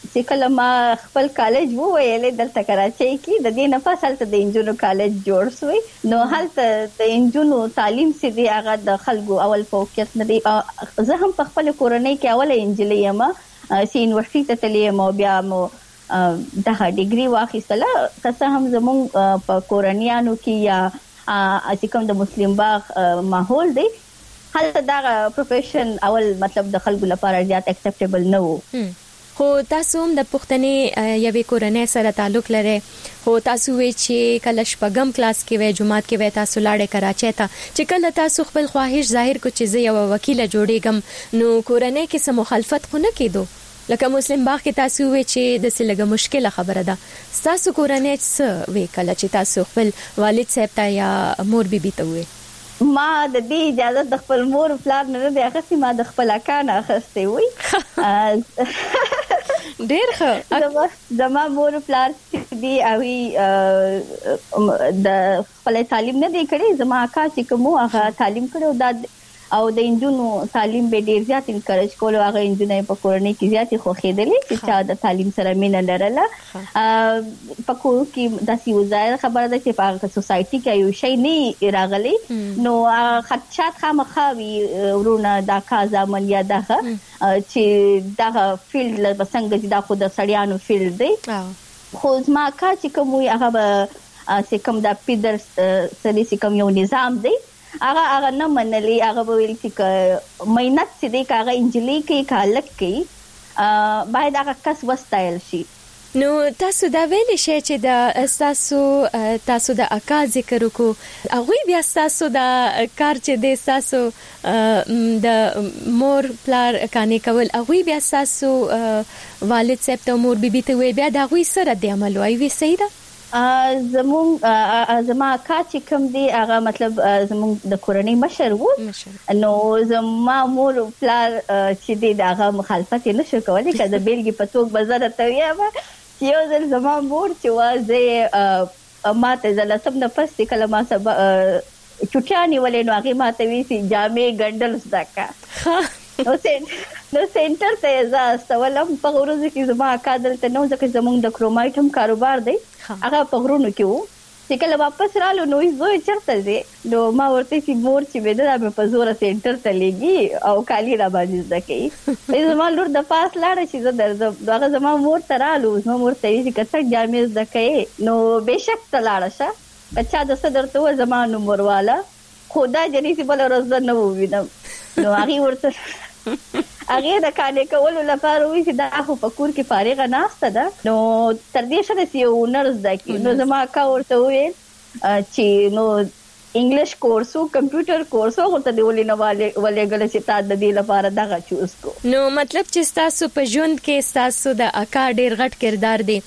چې کله ما خپل کالج وویلې دلته کراچۍ کې د دې نه پس هلته د انجونو کالج جوړ شوی نو هلته د انجونو تعلیم سي دی هغه د خلکو اول فوکس نه دی زه هم په خپل کورنۍ کې اوله انجلۍ یم چې یونیورسيټي ته تللی یم او بیا مو دغه ډیګري واخیستله که څه هم زموږ په کورنیانو کې یا چې کوم د مسلم باغ ماحول دی هلته دا پروفیشن اول مطلب د خلکو لپاره زیات اکسپټیبل نه وو خو تاسو هم د پښتنې یوې کورنۍ سره تعلق لرئ خو تاسو وی چې کله شپږم کلاس کې وې جمعات کې وې تاسو لاړې کراچۍ ته چې کله تاسو خپل خواهش ظاهر کو چې زه یو وکیل جوړېږم نو کورنۍ کې سم مخالفت خو نه کېدو لکه مسلم باغ کې تاسو وی چې د سلګه مشکله خبره ده تاسو کورنۍ څه وی کله چې تاسو خپل والد صاحب ته یا مور بیبي ته وی ما د دې اجازه د خپل مور پلار نه دی اخستې ما د خپل اکا نه اخستې وي ډېر ښه زما مور پلار دی اوی د خپل تعلیم نه دی کړی زما اکا چې کوم هغه تعلیم کړو دا او د انجونو تعلیم به ډیر زیات انکریج کول هغه انجونې په کورنۍ کې زیات خوخېدلې چې چا د تعلیم سره مینه لرله په کور کې د سیوزای خبره ده چې په سوسايټي کې یو شی نه راغلی نو خدشات خامخاوي ورونه دا کا ځمن یا دغه چې دغه فیلډ له څنګه چې دا خو د سړیانو فیلډ دی خو زما کا چې کوم هغه چې کوم د پیدر سړي چې کوم یو نظام دی هغه هغه نه منلي هغه ویل چې مهنت چې دی هغه انجلي کې کالک کې باید هغه کس وستایل شي نو تاسو دا ویل شئ چې د تاسو تاسو د اکا ذکر وکړو هغه بیا تاسو د کار چې د تاسو د مور پلار کانې کول هغه بیا تاسو والد صاحب ته مور بیبي ته وی بیا دا غوي سره د عمل وای وی صحیح ده زمون زما کا چې کوم دی هغه مطلب زمون د کورنۍ مشر وو نو زما مور پلار چې دی هغه مخالفت نه شو کولای کله بیلګي په توګ بازار ته یې یو ځل زما مور چې وازه ماته زلسم نه پس کله ما سبا چټیانی ولې نو هغه ماته وی سي جامې ګندل زداکا نو سین نو سنټر ته ځاستولم په ورځ کې زما کادل ته نو ځکه زمونږ د کرومایټ هم کاروبار دی هغه په غرونو کې وو چې کله واپس رالو نو زوی چرته دي نو ما ورته چې مور چې بده د په زور سنټر ته لګي او کالی را باندې ځکه زما لور د پاس لاړ شي زه درځم دغه زما مور ته رالو زما مور ته چې کڅ جامې ځکه نو بهشک ته لاړ شه اچھا د صدر ته زما نمبر والا خدا جنې چې بل ورځ نه ووینم نو هغه ورته هغه د کانې کولو لپاره وی چې دا خو په کور کې فارغه ناشته ده نو تر دې شته چې یو نرس ده کې نو زما کا ورته وی چې نو انګلیش کورسو کمپیوټر کورسو ورته دی ولې نه ولې غل چې تا د دې لپاره دغه چوز کو نو مطلب چې تاسو په ژوند کې تاسو د اکا ډیر غټ کردار دی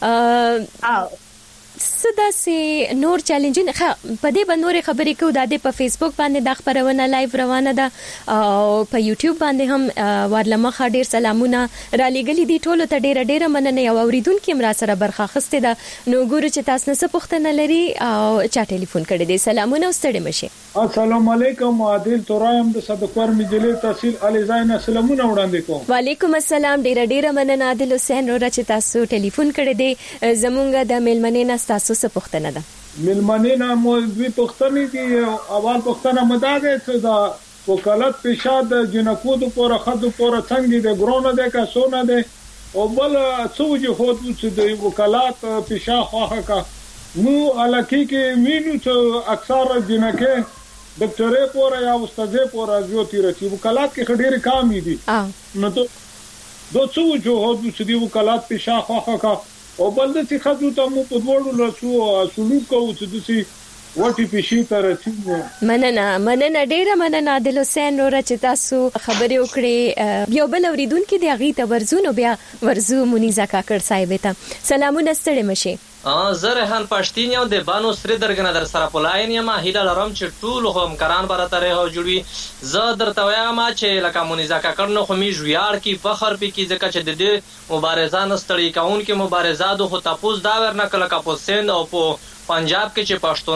ا صدا سي نور چیلنجونه په دې باندې خبرې کوو د دې په فیسبوک باندې د خبرونه لایو روانه ده او په یوټیوب باندې هم ورلمخه ډیر سلامونه را لګلې دي ټولو ته ډیر ډیر مننه او اوریدونکو مرا سره برخه خسته ده نو ګورو چې تاسو نه څه پوښتنه لري او چا ټلیفون کړی دی سلامونه ستړي مشه السلام علیکم عادل تورایم د صدقور مجلې تحصیل علي زاین سلامونه وړاندې کوم وعلیکم السلام ډیر ډیر مننه عادل حسین رو چې تاسو ټلیفون کړی دی زمونږ د میلمنې نه تاسو څه پوښتنه ده میلمنې نه مو دوی پوښتنې دي اول پوښتنه مداګه چې دا وکالت پیشا د جنکو د پوره خدو پوره څنګه د ګرونه د کا سونه ده او بل څو جو خو چې د وکالت پیشا خوخه کا نو الکی کې وینو چې اکثر جنکه ډاکټرې پوره یا استاذې پوره جوتی رچی وکالت کې خډيري کام دي نو ته دو څو جو خو چې د وکالت پیشا خوخه کا او بل د څه خدو ته مو په وړو لاسو سلوک کوو چې دسي وټي پېشي تر چې مننه مننه ډیره مننه عادل حسین رو چې تاسو خبرې وکړې یو بل اوریدونکو دی غي ته ورزونو بیا ورزو مونیزا کاکړ صاحب ته سلامونه ستړي مشه زه رهان پښتین یو د بانو سری درګنه در سره پولاین یم هیله لرم چې ټول هم کران برته رهو جوړي زه درته وایم چې لکه مونیزا کاکړ نو خو می ژویار کی فخر پی کی ځکه چې د دې مبارزان ستړي کون کې مبارزادو خو تاسو دا ورنه کله کا په سند او په پنجاب کې چې پښتونو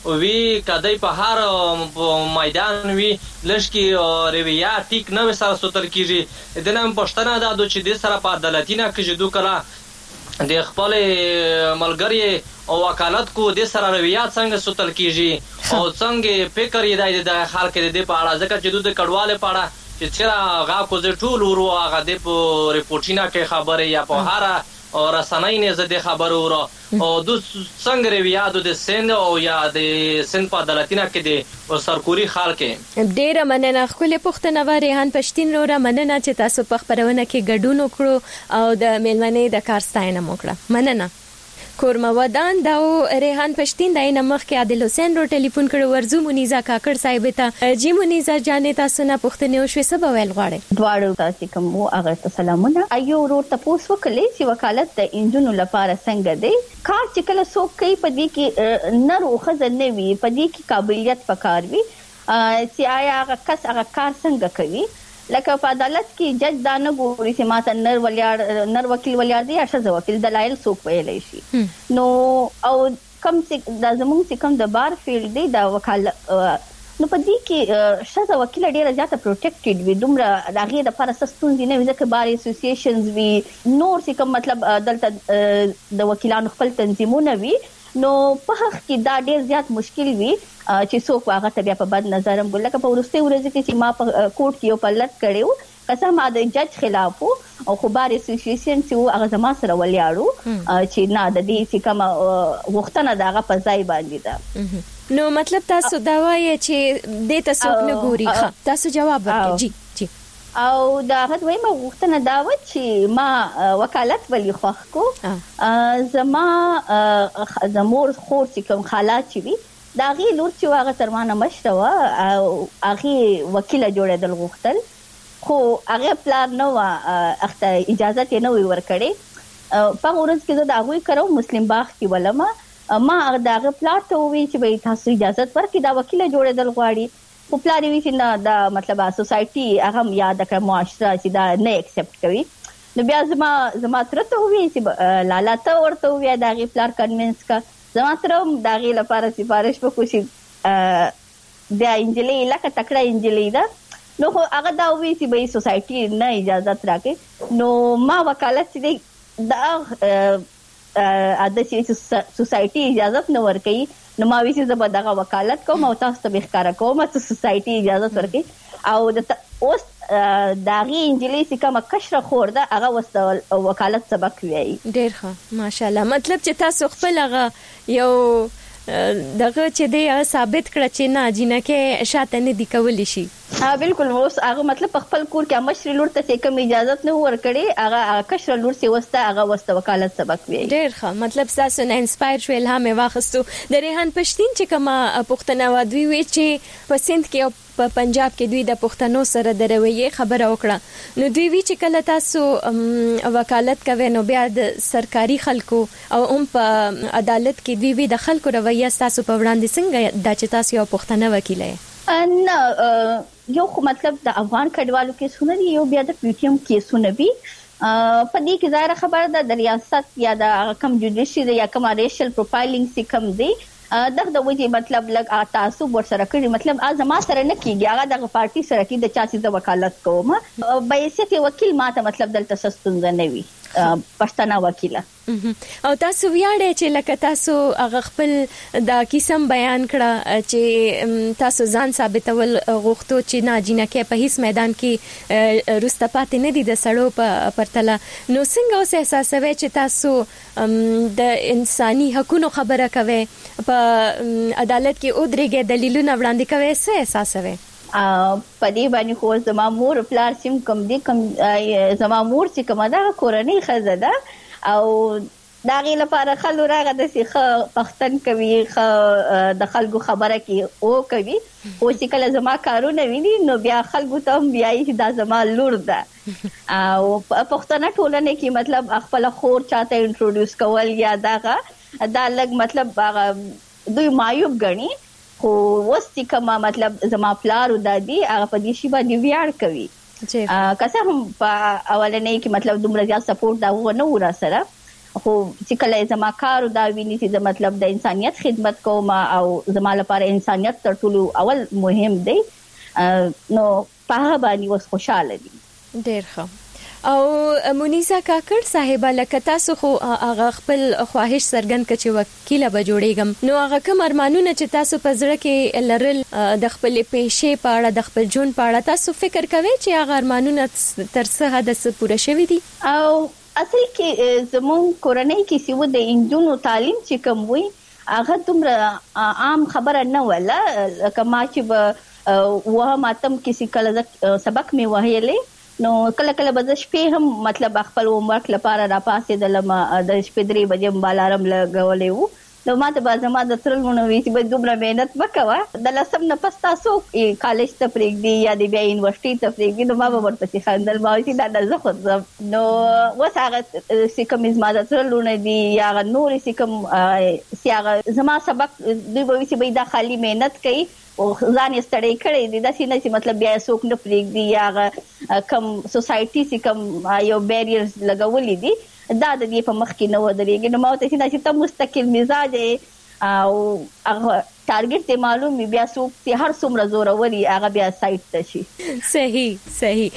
وی کدی په هر میدان وی لشکي رویا ټیک نه وسره ستل کیږي د نن پښتنه د دوه چې د سره په عدالتینه کې دوه کلا د خپل ملګری او وکالت کو د سره رویا څنګه ستل کیږي او څنګه فکر یې د خلک د په اړه ځکه چې د کډواله په اړه چې څنګه هغه کو د ټول ورو هغه د ریپورټینه کې خبره یا په هر او رسنۍ نه زده خبر ورو او د څنګه رویا د سند او یا د سند په عدالتینه کې د سرکوري خلک ډیر مننه خپل پښتنه و ریحان پښتین رو را مننه چې تاسو په خبرونه کې ګډون وکړو او د میلمنې د کار ستاینه وکړه مننه کورما ودان دا ریحان پښتین د نمخ کې عادل حسین رو ټلیفون کړو ورزو منیزا کاکړ صاحب ته جی منیزا جانې تاسو نه پښتنه او شوي سبا ویل غواړي دواړو تاسو کوم وو هغه ته سلامونه ایو ورور تاسو وکړئ چې وکالت د انجونو لپاره څنګه دی کار چې کله څوک کوي په دې کې نه روخه نه وي په دې کې قابلیت پکار وي چې آیا هغه کس هغه کار څنګه کوي لکه په عدالت کې جج دا نه ګوري چې ماته نر ولیاړ نر وکیل ولیاړ دی یا ښځه وکیل دلایل څوک ویلی شي نو او کم چې دا زموږ چې کوم د بار فیلډ دی دا وکالت نو په دې کې ښځه وکیل ډیره زیاته پروټیکټډ وي دومره د هغې دپاره څه ستونزې نه وي ځکه بار اسوسییشنز وي نور چې کوم مطلب دلته د وکیلانو خپل تنظیمونه وي نو په حق کې دا ډیر زیات مشکل وي چې څوک هغه ته بیا په بد نظر هم ګوري لکه په وروستۍ ورځ کې چې ما په کوټ کې یو پلټ کړی قسم د جج خلاف او خو بار اسوسییشن چې هغه زما سره ولیاړو چې نه د دې چې کوم وختونه دغه په ځای باندې ده نو مطلب تاسو دا وایي چې دې تاسو نه ګوري تاسو جواب ورکړئ جی جی او دا غد وایم وختونه دا و چې ما وکالت ولی خوښ کو زما زمور خور چې کوم خالات چې وي دا غي لور چې واغه ترمانه مشره وا او هغه وکیل جوړېدل غوښتل خو هغه پلان نو اخته اجازه ته نه وی ورکړي په ورځ کې دا غوي کړو مسلم باغ کې ولما ما هغه پلان ته وی چې به تاسو اجازه ورکړي دا وکیل جوړېدل غواړي په پلان وی چې نه دا مطلب سوسايټي هغه یاد کړه معاشره چې دا نه ایکسپټ کوي نو بیا زما زما تر ته وی چې لالا ته ورته وی دا غي پلان کنوینس کا زما تر دا غي لپاره سفارش وکړي بیا انجلي لکه تکړه انجلي دا نو هغه دا وی چې به سوسايټي نه اجازه راکې نو ما وکالت دې دا اده چې سوسايټي اجازه نه ورکړي نو ما وی چې زه دغه وکالت کوم او تاسو ته ښکارا کوم چې سوسايټي اجازه ورکړي او د اوس داغي انجلي چې کومه کشره خور ده هغه وست وکالت سبق ویي ډیر ښه ماشاءالله مطلب چې تاسو خپل هغه یو دغه چې دی ثابت کړ چې نه جنکه شاته نه دی کولی شي ها بالکل اوس هغه مطلب خپل کور کې مشر لور ته کوم اجازه نه ورکړي هغه کشر لور سي وسته هغه وسته وکالت سبق وی ډیر ښه مطلب تاسو نه انسپایر شو الهام واخستو د ریحان پښتین چې کومه پښتنه ودوي وی چې په سند کې په پنجاب کې دوی د پښتنو سره د رویې خبره وکړه نو دوی وی چې کله تاسو وکالت کوي نو بیا د سرکاري خلکو او هم په عدالت کې دوی وی د خلکو رویه تاسو په وړاندې څنګه د چې تاسو یو پښتنه وکیل یې نه یو خو مطلب د افغان کډوالو کې سونه دی یو بیا د پی ټی ایم کې سونه وی په دې کې ظاهر خبره ده د ریاست یا د کم جوډیشي یا کم ریشل پروفایلینګ سی کم دی دغه د وجه مطلب لګ تاسو ور سره کړی مطلب ازما سره نه کیږي هغه د پارټي سره کې د چا چې د وکالت کوم بایسته وکیل ماته مطلب دلته سستون نه وي پښتنه وکیله او تاسو ویاړئ چې لکه تاسو هغه خپل دا قسم بیان کړه چې تاسو ځان ثابتول غوښتو چې نه جنکه په هیڅ میدان کې روسته پاتې نه دي د سړو په پرتله نو څنګه اوس احساسوي چې تاسو د انساني حقوقو خبره کوي په عدالت کې او درېږي دلیلونه وړاندې کوي څه احساسوي په دې باندې خو زما مور پلار سیم کوم دي کوم زما مور چې کومه دا کورنۍ خزه ده او دا غي لپاره خلک راغه د سیخه پښتن کوي د خلکو خبره کوي او کوي او چې کله زما کارونه ویني نو بیا خلکو ته بیا یې دا زما لور ده او پښتنه ټولنه کې مطلب خپل خور چاته انټروډیوس کول یا داغه دا لګ مطلب دوی مایوب غني خو وستي کما مطلب زما پلار او دادی هغه په دې شی باندې ویاړ کوي چې که څه هم په اولنې کې مطلب دومره زیات سپورټ دا و نه ورا سره خو چې کله زما کار دا ویني چې مطلب د انسانيت خدمت کوم او زما لپاره انسانيت تر ټولو اول مهم دی نو په هغه باندې وس خوشاله دي. ډېر ښه. او مونیزا کاکړ صاحب لکه تاسو خو هغه خپل خواهش سرګند کچې وکیله به جوړېږم نو هغه کوم ارمانونه چې تاسو په زړه کې لرل د خپل پېښې په اړه د خپل ژوند په اړه تاسو فکر کوئ چې هغه ارمانونه تر څه حد پوره شوي دي؟ او اصل کې زمون کورنۍ کې سیو د انجونو تعلیم چې کوم وي هغه دومره عام خبره نه ولا کما چې وه ماتم کې کله سبق می وهلې نو کله کله به شپې هم مطلب خپل عمر لپاره را پاسې د لمه د شپې درې بجې بالارم لګولې وو نو ماته به زما د ترلونه وی چې به دومره مهنت وکوه د لسم نه پس تاسو کالج ته پرېږدي یا د بیا یونیورسيټي ته پرېږدي نو ما به ورپسې خندل ما چې دا نه زه خود نو وس هغه چې کوم زما د ترلونه دي یا هغه نور چې کوم چې هغه زما سبق دوی به وي چې به دا خالي مهنت کوي او ځان یې ستړی کړی دی دا چې نه چې مطلب بیا څوک نه پرېږدي یا کم سوسایټي چې کم یو بیریرز لګولې دي دا د دې په مخ کې نه ودرېږي نو ما ته چې ته مستقل مزاج او هغه ټارګټ ته معلوم بیا څوک چې هر څومره زور وري هغه بیا سایت ته شي. صحیح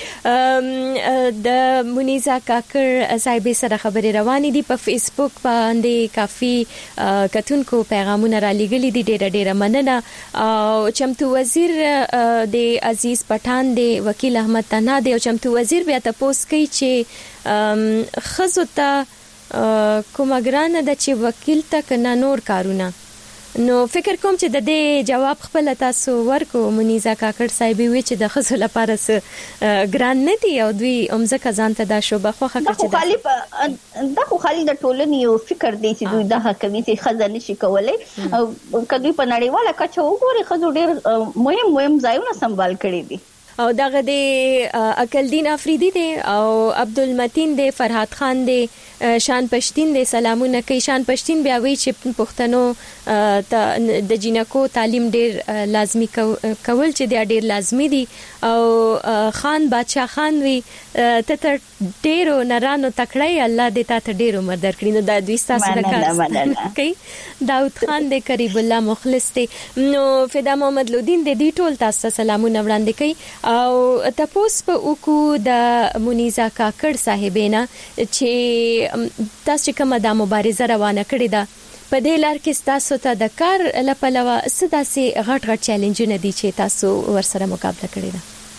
صحیح. د مونیزا کاکړ صاحب سره خبرې روانې دي په فیسبوک باندې کافي کتونکو پیغامونه را لېږلي دي ډېره ډېره مننه او چمتو وزیر د عزیز پټان دی وکیل احمد تنا دی او چمتو وزیر بیا تاسو کوي چې خزو ته کومه ګرانه د چې وکیل ته کنه نور کارونه نو فکر کوم چې د دې جواب خپل تاسو ورکو مونیزا کاکړ صاحب وی چې د خزو لپاره س ګران نه دی او دوی امزه کزان ته دا شوبه خوخه کړي چې دا خو خالي د ټولنې یو فکر دی چې دوی دا کوي چې خزانه شي کولای او کدی په نړیواله کچه وګوري خزو ډېر مهم مهم ځایونه سمبال کړي دي او دغه د عقل دین افریدی دی او عبدالمتین دی فرحات خان دی شان پښتين دی سلامونه کوي شان پښتين بیا وی چې پښتنو د جنکو تعلیم ډیر لازمی کول چې دی ډیر لازمی دی او خان بادشاہ خان وی ته تر ډیرو نرانو تکړه الله دې ته ډیرو عمر درکړي نو دا دوی تاسو راکړي کوي داود خان دی قریب الله مخلص دی نو فدا محمد لودین دی دوی ټول تاسو سلامونه وړاندې کوي او تاسو په وکو د مونیزا کاکړ صاحبینا چې تاسو کوم د مبارزه روانه کړې ده په دې لار کې تاسو ته د کار لپاره ستاسو غټ غټ چیلنجونه دي چې تاسو ورسره مقابله کړې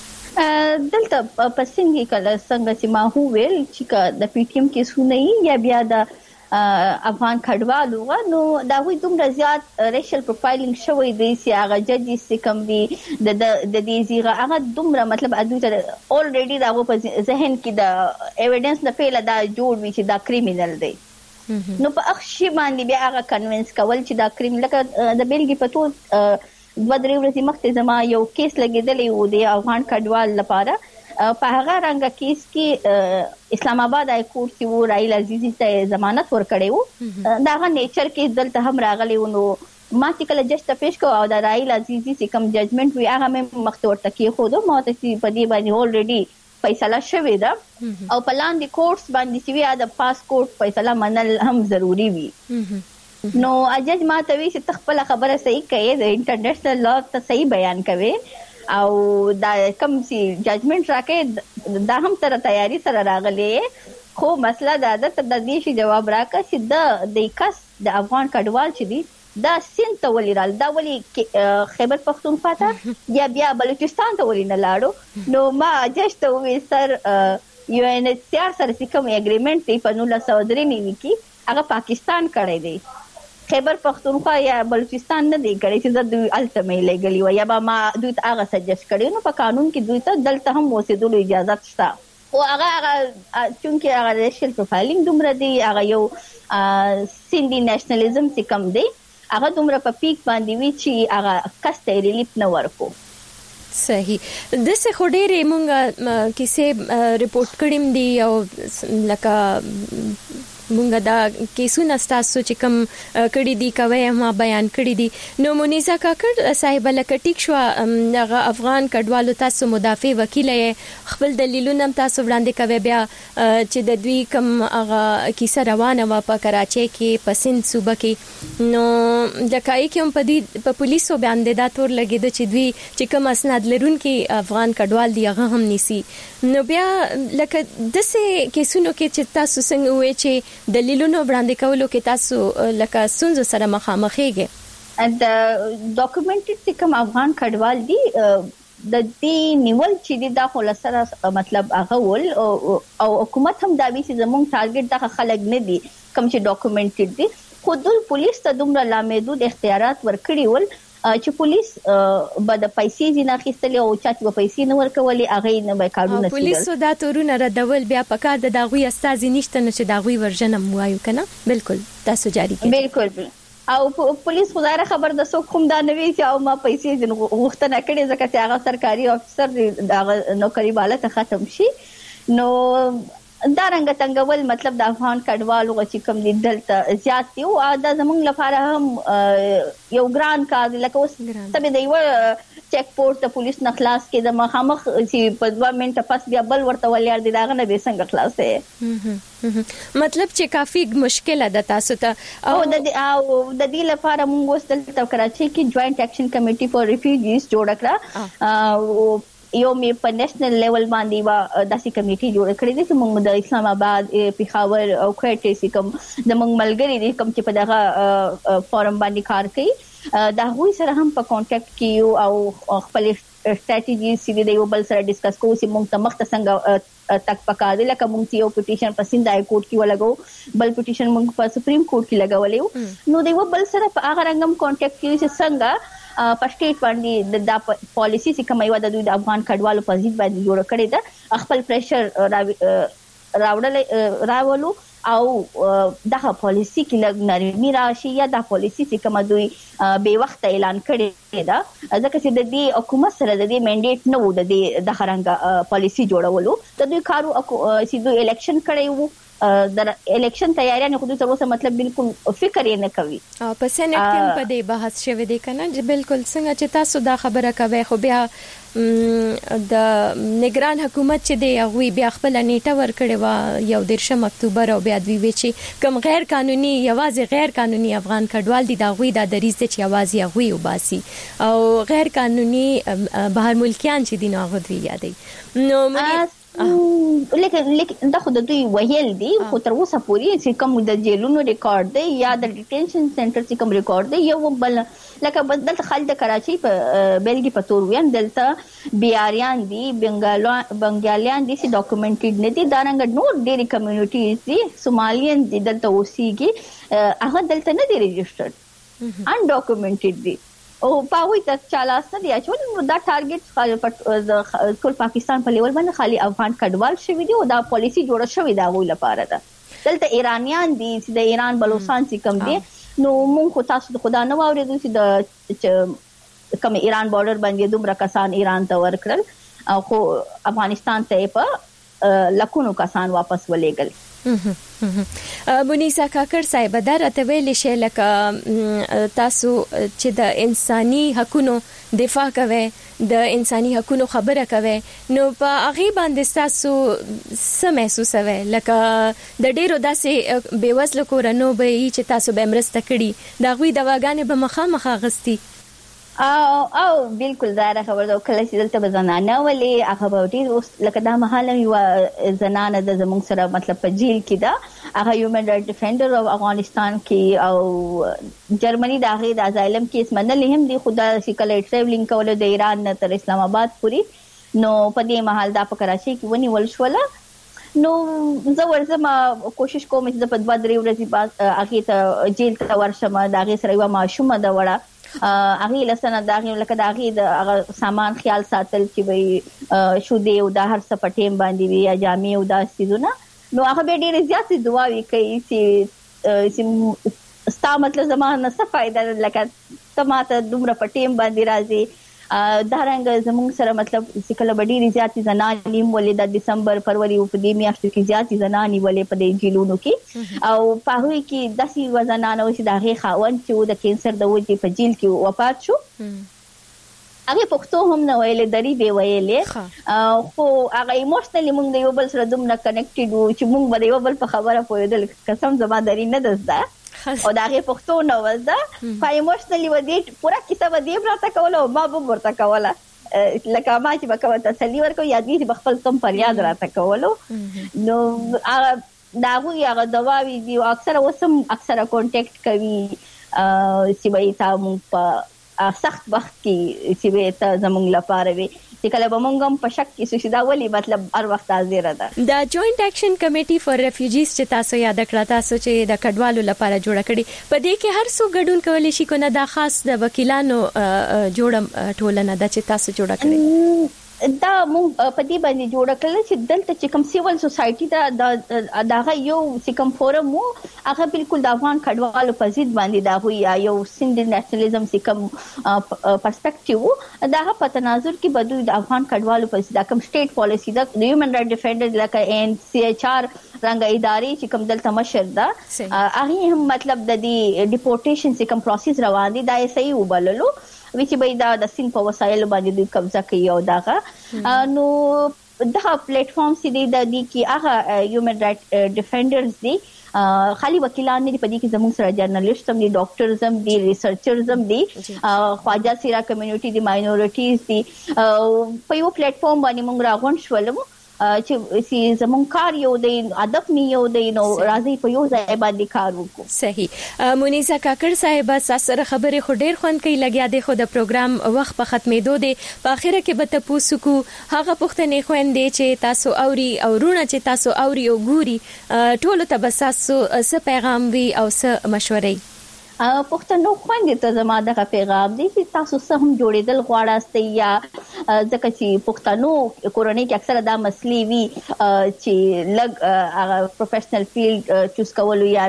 ده دلته په سنګي کله څنګه چې ما هو ویل چې د پی ټی ایم کې سونې یا بیا د افغان کډوالو نو دا وي دومره زیات ریشل پروفایلینګ شوی دی چې هغه ججز کوم دی د د دې زیغه هغه دومره مطلب ادوی ته اولریډي دا په ذهن کې د ایویډنس نه پیله دا جوړ وی چې دا کریمینل دی نو په اخشي باندې بیا هغه کنوینس کول چې دا کریم لکه د بیلګې په تو دوه درې ورځې مخکې زما یو کیس لګیدلی و د افغان کډوال لپاره په هغه رنګ کیس کې اسلام آباد های کورټ کې و رایل عزیزی ته ضمانت ورکړی و دا هغه نیچر کې دلته هم راغلی و نو ما چې کله جج ته پیش کو او د رایل عزیزی چې کوم ججمنټ وی هغه مې مخته ورته کې خو دوه ماته چې په دې باندې اولریډي فیصله شوې ده او په لاندې کورټس باندې چې وی د پاسپورت فیصله منل هم ضروری وي نو اجج ما ته وی چې تخپل خبره صحیح کوي د انټرنیشنل لا ته صحیح بیان کوي او دا کوم سي ججمنټ راکې دا هم تر تیاری سره راغلي خو مسله دا ده ته د دې شي جواب راکړه چې د د کس د افغان کډوال چې دي دا سین ته ولې رال دا ولې خیبر پختونخوا ته یا بیا بلوچستان ته ولې نه لاړو نو ما جج ته وې سر یو ان ایچ سی آر سره کوم اګریمنټ دی په نولس سو درې نیوي کې هغه پاکستان کړی دی خیبر پختونخوا یا بلوچستان نه دی کړی چې د دوی الټیمیټ لګلی و یا به ما دوی ته هغه سجست کړی نو په قانون کې دوی ته دلته هم اوسېدلو اجازه شته او هغه هغه چونکه هغه ریشل پروفایلینګ دومره دی هغه یو سیندي نېشنلزم چې کم دی هغه دومره په پیک باندې وی چې هغه کسته ریلیف نه ورکو صحیح د څه خډېرې مونږه کیسه ریپورت کړم دی او لکه مونږ دا کیسونه تاسو چې کوم کړي دي کوي ما بیان کړي دي. نو مونیزا کاکړ صاحب لکه ټیک شو هغه افغان کډوالو تاسو مدافع وکیل یې خپل دلیلونه تاسو وړاندې کوي بیا چې د دوی کوم هغه کیسه روانه و په کراچۍ کې په سند صوبه کې نو د کای کوم په دې په پولیسو باندې دا تور لګیدو چې دوی چې کوم اسناد لرونکي افغان کډوال دی هغه هم نیسی. نو بیا لکه دسه کیسونو کې چې تاسو څنګه وې چې دلیلونو وړاندې کولو کې تاسو لکه سنځ سره مخامخېږي د ډاکومنټډ چې کوم افغان کډوال دی د دې نیول چې دا خلاصره مطلب هغه ول او حکومت هم دا وی چې زموږ ټارګټ د خلک نه دي کوم چې ډاکومنټډ دي خو د پولیس ته دومره لامحدود اختیارات ورکړي ول چې پولیس به د پیسې ځنه خېستلې او چاته په پیسې نه ورکولې هغه نه به کارونه کوي. پولیس دا تورونه ردول بیا پکار د داغوي استاد نشته نه چې داغوي ورژن موایو کنه بالکل تاسو جاری کړئ. بالکل او پولیس خدای خبر د سو کوم دا نوي چې او ما پیسې ځنه غوښتنه کړې ځکه چې هغه سرکاري افسر دا نوکری بالا ته ختم شي. نو دا رنګ څنګه ول مطلب د افغان کډوالو چې کوم دي دلته زیات دي او دا زمونږ لپاره هم یو ګران کار دی لکه اوس تبه دی و چیک پورټ ته پولیس نه خلاص کې د مخامخ چې په دوه منټه پس بیا بل ورته ولیر دی داغه نه به څنګه خلاص دی مطلب چې کافي مشکله ده تاسو ته او د او د دې لپاره موږ اوس دلته کراچۍ کې جوائنٹ ایکشن کمیټي فار ریفیوجیز جوړ کړه. یو مې په نېشنل لیول باندې وا داسې کمیټي جوړ کړې ده چې موږ د اسلام آباد پیښور او کوټې سي کوم د موږ ملګری دي کوم چې په دغه فورم باندې کار کوي دا هوی سره هم په کانټیکټ کیو او خپل سټریټیجی سي دی یو بل سره ډیسکس کوو چې موږ ته مخته څنګه تک پکا دي لکه موږ یو پټیشن په سند هاي کورټ کې ولګو بل پټیشن موږ په سپریم کورټ کې لګولې نو دی یو بل سره په هغه رنګم کانټیکټ کیو چې څنګه په سټیټ باندې د پالیسی چې کومه یو د افغان کډوالو په ضد باندې جوړ کړی دا خپل پریشر راوړل راولو او دغه پالیسی کې لږ نرمي راشي یا د پالیسی چې کومه دوی به وخت اعلان کړی دا ځکه چې د دې حکومت سره د دې منډیټ نه و د دې د هرنګ پالیسی جوړولو د دوی کارو چې دوی الیکشن کړی وو د الیکشن تیاریانه خو تر اوسه مطلب بالکل فکر یې نه کوي او په سنټ کې په دې بحث شوه دي کنه چې بالکل څنګه چې تاسو دا خبره کوي خو بیا د نگران حکومت چې دی هغه بیا خپل نیټه ور کړی و یو درشم اکتوبر او بیا دوی چې کوم غیر قانوني یوازې غیر قانوني افغان کډوال دي دا غوي د دریز چې یوازې هغه وباسي او غیر قانوني بهر ملکیان چې دي نو هغه دوی یادي نو لیکن لیکن دا خو د دوی ویل دي خو تر اوسه پورې چې کوم د جیلونو ریکارډ دی یا د ډیټینشن سنټر چې کوم ریکارډ دی یو بل لکه دلته خلک د کراچۍ په بیلګي په تور وین دلته بیاریان دي بنګالیان دي چې ډاکومنټډ نه دي دا رنګ نور ډېری کمیونټیز دي سومالیان دي دلته اوسېږي هغه دلته نه دي ريجسترډ ان ډاکومنټډ دي او پاوی ته چالاس نه دی اچول دا ټارګټ ټول پاکستان په لیول باندې خالي افغان کډوال شوی دی او دا پالیسی جوړه شوی دا غوي لپاره ده دلته ایرانیان دي چې د ایران بلوچستان چې کم دي نو مونږ خو تاسو خدا نه واورېدو چې د کوم ایران بارډر باندې دومره کسان ایران ته ورکړل او خو افغانستان ته په لکونو کسان واپس ولېګل بونیسا کاکړ صاحب دا راته ویل شي لکه تاسو چې د انساني حقوقو دفاع کوي د انساني حقوقو خبره کوي نو په هغه باندې تاسو څه محسوسوي لکه د ډیرو داسې بیوزلو کورونو به چې تاسو به مرسته کړي دا غوي دواګانې به مخامخ غستي او او بالکل دا خبره ده کله چې دلته بزنانه ولې هغه به ډیر لکه دا محاله یو زنانه د زموږ سره مطلب په جیل کې دا هغه هیومن رائټ ډیفندر او افغانستان کې او جرمني د هغه د ازایلم کیس منل هم دي خدا چې کله ټریولینګ کول د ایران نه تر اسلام آباد پوری نو په دې محل دا په کراچۍ کې ونی ول شوله نو زه ورزم کوشش کوم چې په دوه درې ورځې بعد هغه ته جیل ته ورشم دا هغه سره یو ماشومه دا وړه هغه لسنه دا هغه لکه دا هغه د هغه سامان خیال ساتل چې وي شو دی او دا هر څه پټیم باندې وي یا جامې او دا سيزونه نو هغه به ډېر زیات دعاوي کوي چې ستا مطلب زمانه څه فائدہ لکه تماته دومره پټیم باندې راځي دا رنګ زموږ سره مطلب چې کله ډېرې زیاتې زنانې ولې د دسمبر فروری په دې میاشتو کې زیاتې زنانې ولې په دې جیلونو کې او په هغوی کې داسې وزنانه چې د هغې خاوند چې د کینسر د وجې په جیل کې وفات شو هغه پښتو هم نه ویلې دري به ویلې خو هغه ایموشنلی موږ د یو بل سره دومره کنیکټډ وو چې موږ به یو بل په خبره پوهېدل قسم زما دري نه دزده او دا هغه پښتو نه وزده په ایموشنلی و دې پورا کیسه و دې براته کوله او ما به ورته کوله لکه ما چې به کوم تسلی ورکو یا دې به خپل کم فریاد راته کولو نو دا هغه هغه دواوی دی اکثره وسم اکثره کانټیکټ کوي چې به تاسو په سخت وخت کې چې به ته زمونږ لپاره وي چې کله به مونږ هم په شک کې شو دا ولي مطلب هر وخت حاضر ده دا جوائنٹ ایکشن کمیټي فار ریفیوجیز چې تاسو یاد کړه تاسو چې د کډوالو لپاره جوړه کړي په دې کې هر څوک ګډون کولی شي کو نه دا خاص د وکیلانو جوړه ټولنه ده چې تاسو جوړه کړی دا مونږ په دې باندې جوړ کړل چې دلته چې کوم سیول سوسايټي دا دا یو چې کوم فورم وو هغه بالکل د افغان کډوالو په ضد باندې دا وی یو سند نېشنلزم چې کوم پرسپیکټیو دا په تناظر کې بدوی د افغان کډوالو په ضد کوم سټیټ پالیسی دا هیومن رائټ ډیفندر لکه ان سی ایچ آر رنګ ادارې چې کوم دلته مشر دا هغه هم مطلب د دې ډیپورټیشن چې کوم پروسس روان دي دا یې صحیح وبللو چې به دا د سین په وسایل باندې دوی قبضه کوي او داغه نو دا پلیټ فارم سي د دې کې هغه هیومن رائټ ډیفندرز دي خالي وکیلان نه په دې کې زموږ سره جرنالست هم دي ډاکټرز هم دي ریسرچرز هم دي خواجه سیرا کمیونټي دي ماینورټیز دي په یو پلیټ فارم باندې موږ راغون شولم چې زموږ کار یو دی ادب می یو دی نو راځي په یو ځای باندې کار وکړو صحیح مونیزا کاکړ صاحب سره خبرې خو ډېر خوند کوي لګیا دی خو د پروګرام وخت په ختمېدو دی په اخره کې به تاسو کو هغه پوښتنې خويندې چې تاسو اوري او رونه چې تاسو اوري او ګوري ټول ته به تاسو څه پیغام وي او څه مشورې پښتنو خوندې ته زما دغه پیغام دی چې تاسو سره هم جوړېدل غواړئ یا ځکه چې پښتنو کورنۍ کې اکثره دا مسلې وي چې لګ هغه پروفیشنل فیلډ چوز کولو یا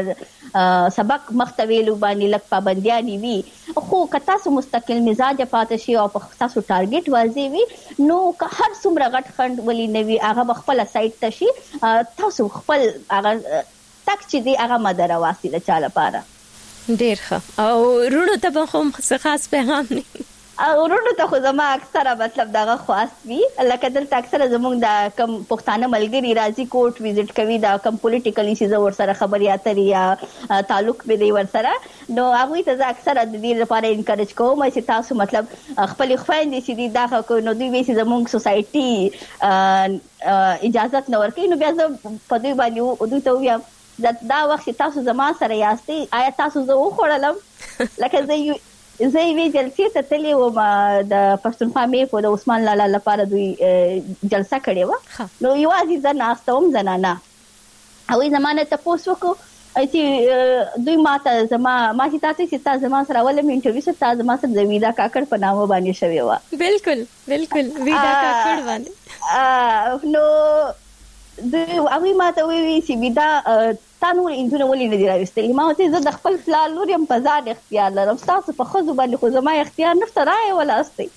سبق مختویلو باندې لګ پابندیانی وي خو که تاسو مستقل مزاج پاتې شي او تاسو ټارګټ واځي وي نو که هر څومره غټ خند ولي نوي هغه خپل سایت ته شي تاسو خپل هغه تک چې دی هغه مدره واسي د چا لپاره ډیر ښه او رونو ته به هم خاص پیغام نه او رونو ته خو زما اکثره مطلب دغه خاص وي لکه دلته اکثره زموږ د کم پښتانه ملګری راځي کوټ وزټ کوي دا کم پولیټیکلی چې ور سره خبري اترې یا تعلق به دی ور سره نو هغه ته اکثره د دې لپاره انکریج کوم چې تاسو مطلب خپل خويندې چې دا کو نو دوی وې زموږ سوسايټي اجازه نه ورکړي نو بیا زه په دوی باندې دوی ته ویم دا دا وخت تاسو زما سره یاستئ آیا تاسو زه وخوړلم لکه زه زه وی جلسې ته تللی وم د پښتونخوا مې په د عثمان لالا لپاره دوی جلسه کړې وه نو یوازې زه ناسته وم زنانه هغوی زمانه تپوس وکړو چې دوی ما ته زما ما چې تاسو چې تاسو زما سره اول مې انټرویو سره تاسو زما سره د ویدا کاکړ په نامه باندې شوی و بالکل بالکل ویدا کاکړ باندې نو دوی هغوی ما ته ویوي چې ویدا تا نور انجونه ولې نه دي راوستلي ما ورته زه د خپل پلار لور یم په ځان اختیار لرم ستاسو په ښځو باندې خو زما اختیار نشته رایې ولاستئ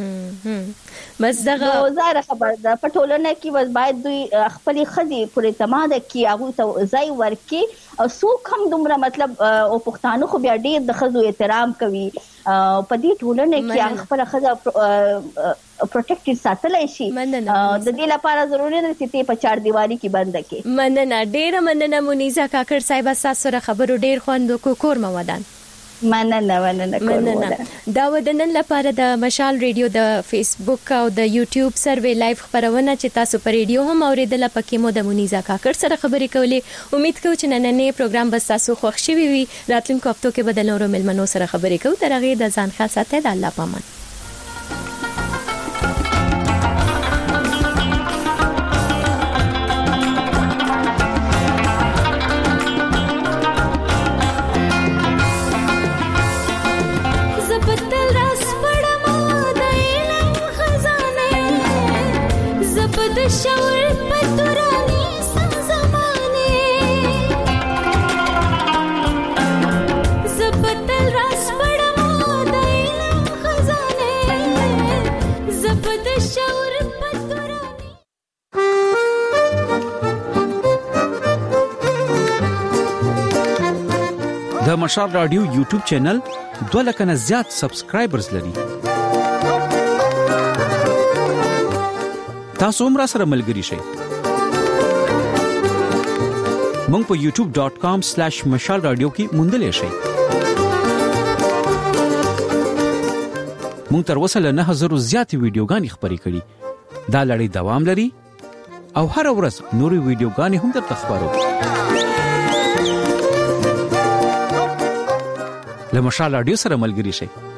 بس دغه ظاهره خبر ده په ټولنه کې بس باید دوی خپلې ښځې پورې اعتماد کړي هغوی ته ځای ورکړي او څوک هم دومره مطلب او پښتانه خو بیا ډېر د ښځو احترام کوي په دې ټولنه کې هغه خپله ښځه پروټیکټډ ساتلی شي د دې لپاره ضروري ده چې ته په چار دیواري کې بنده کې مننه ډېره مننه مونیزا کاکړ صاحب تاسو سره خبرو ډېر خوند وکړو کور مو ودان مننه مننه مننه دا ودنن لپاره د مشال ریډیو د فیسبوک او د یوټیوب سروې لایف خبرونه چې تاسو په ریډیو هم اوریدل پکې مو د مونیزا کاکړ سره خبرې کولې امید کوم چې نننې پروګرام به تاسو خوښ شي وي راتلونکو هفتو کې بدل نورو ملمنو سره خبرې کوو تر هغه د ځان ښه ساتئ د الله پامان زبتل راس پړم د علم خزانه د مشال رادیو یوټیوب چینل دوه لک نه زیات سبسکرایبرز لري. تاسو هم را سره ملګري شئ. مونږ په یوټیوب ډاٹ کام سلیش مشال رادیو کې موندلې شئ. مونږ تر اوسه له نه هزار زیاتې ویډیوګانې خپرې کړې. دا لړۍ دوام لري او هر ورځ نورې ویډیوګانې هم درته خبرو. له مشال رادیو سره ملګري شئ.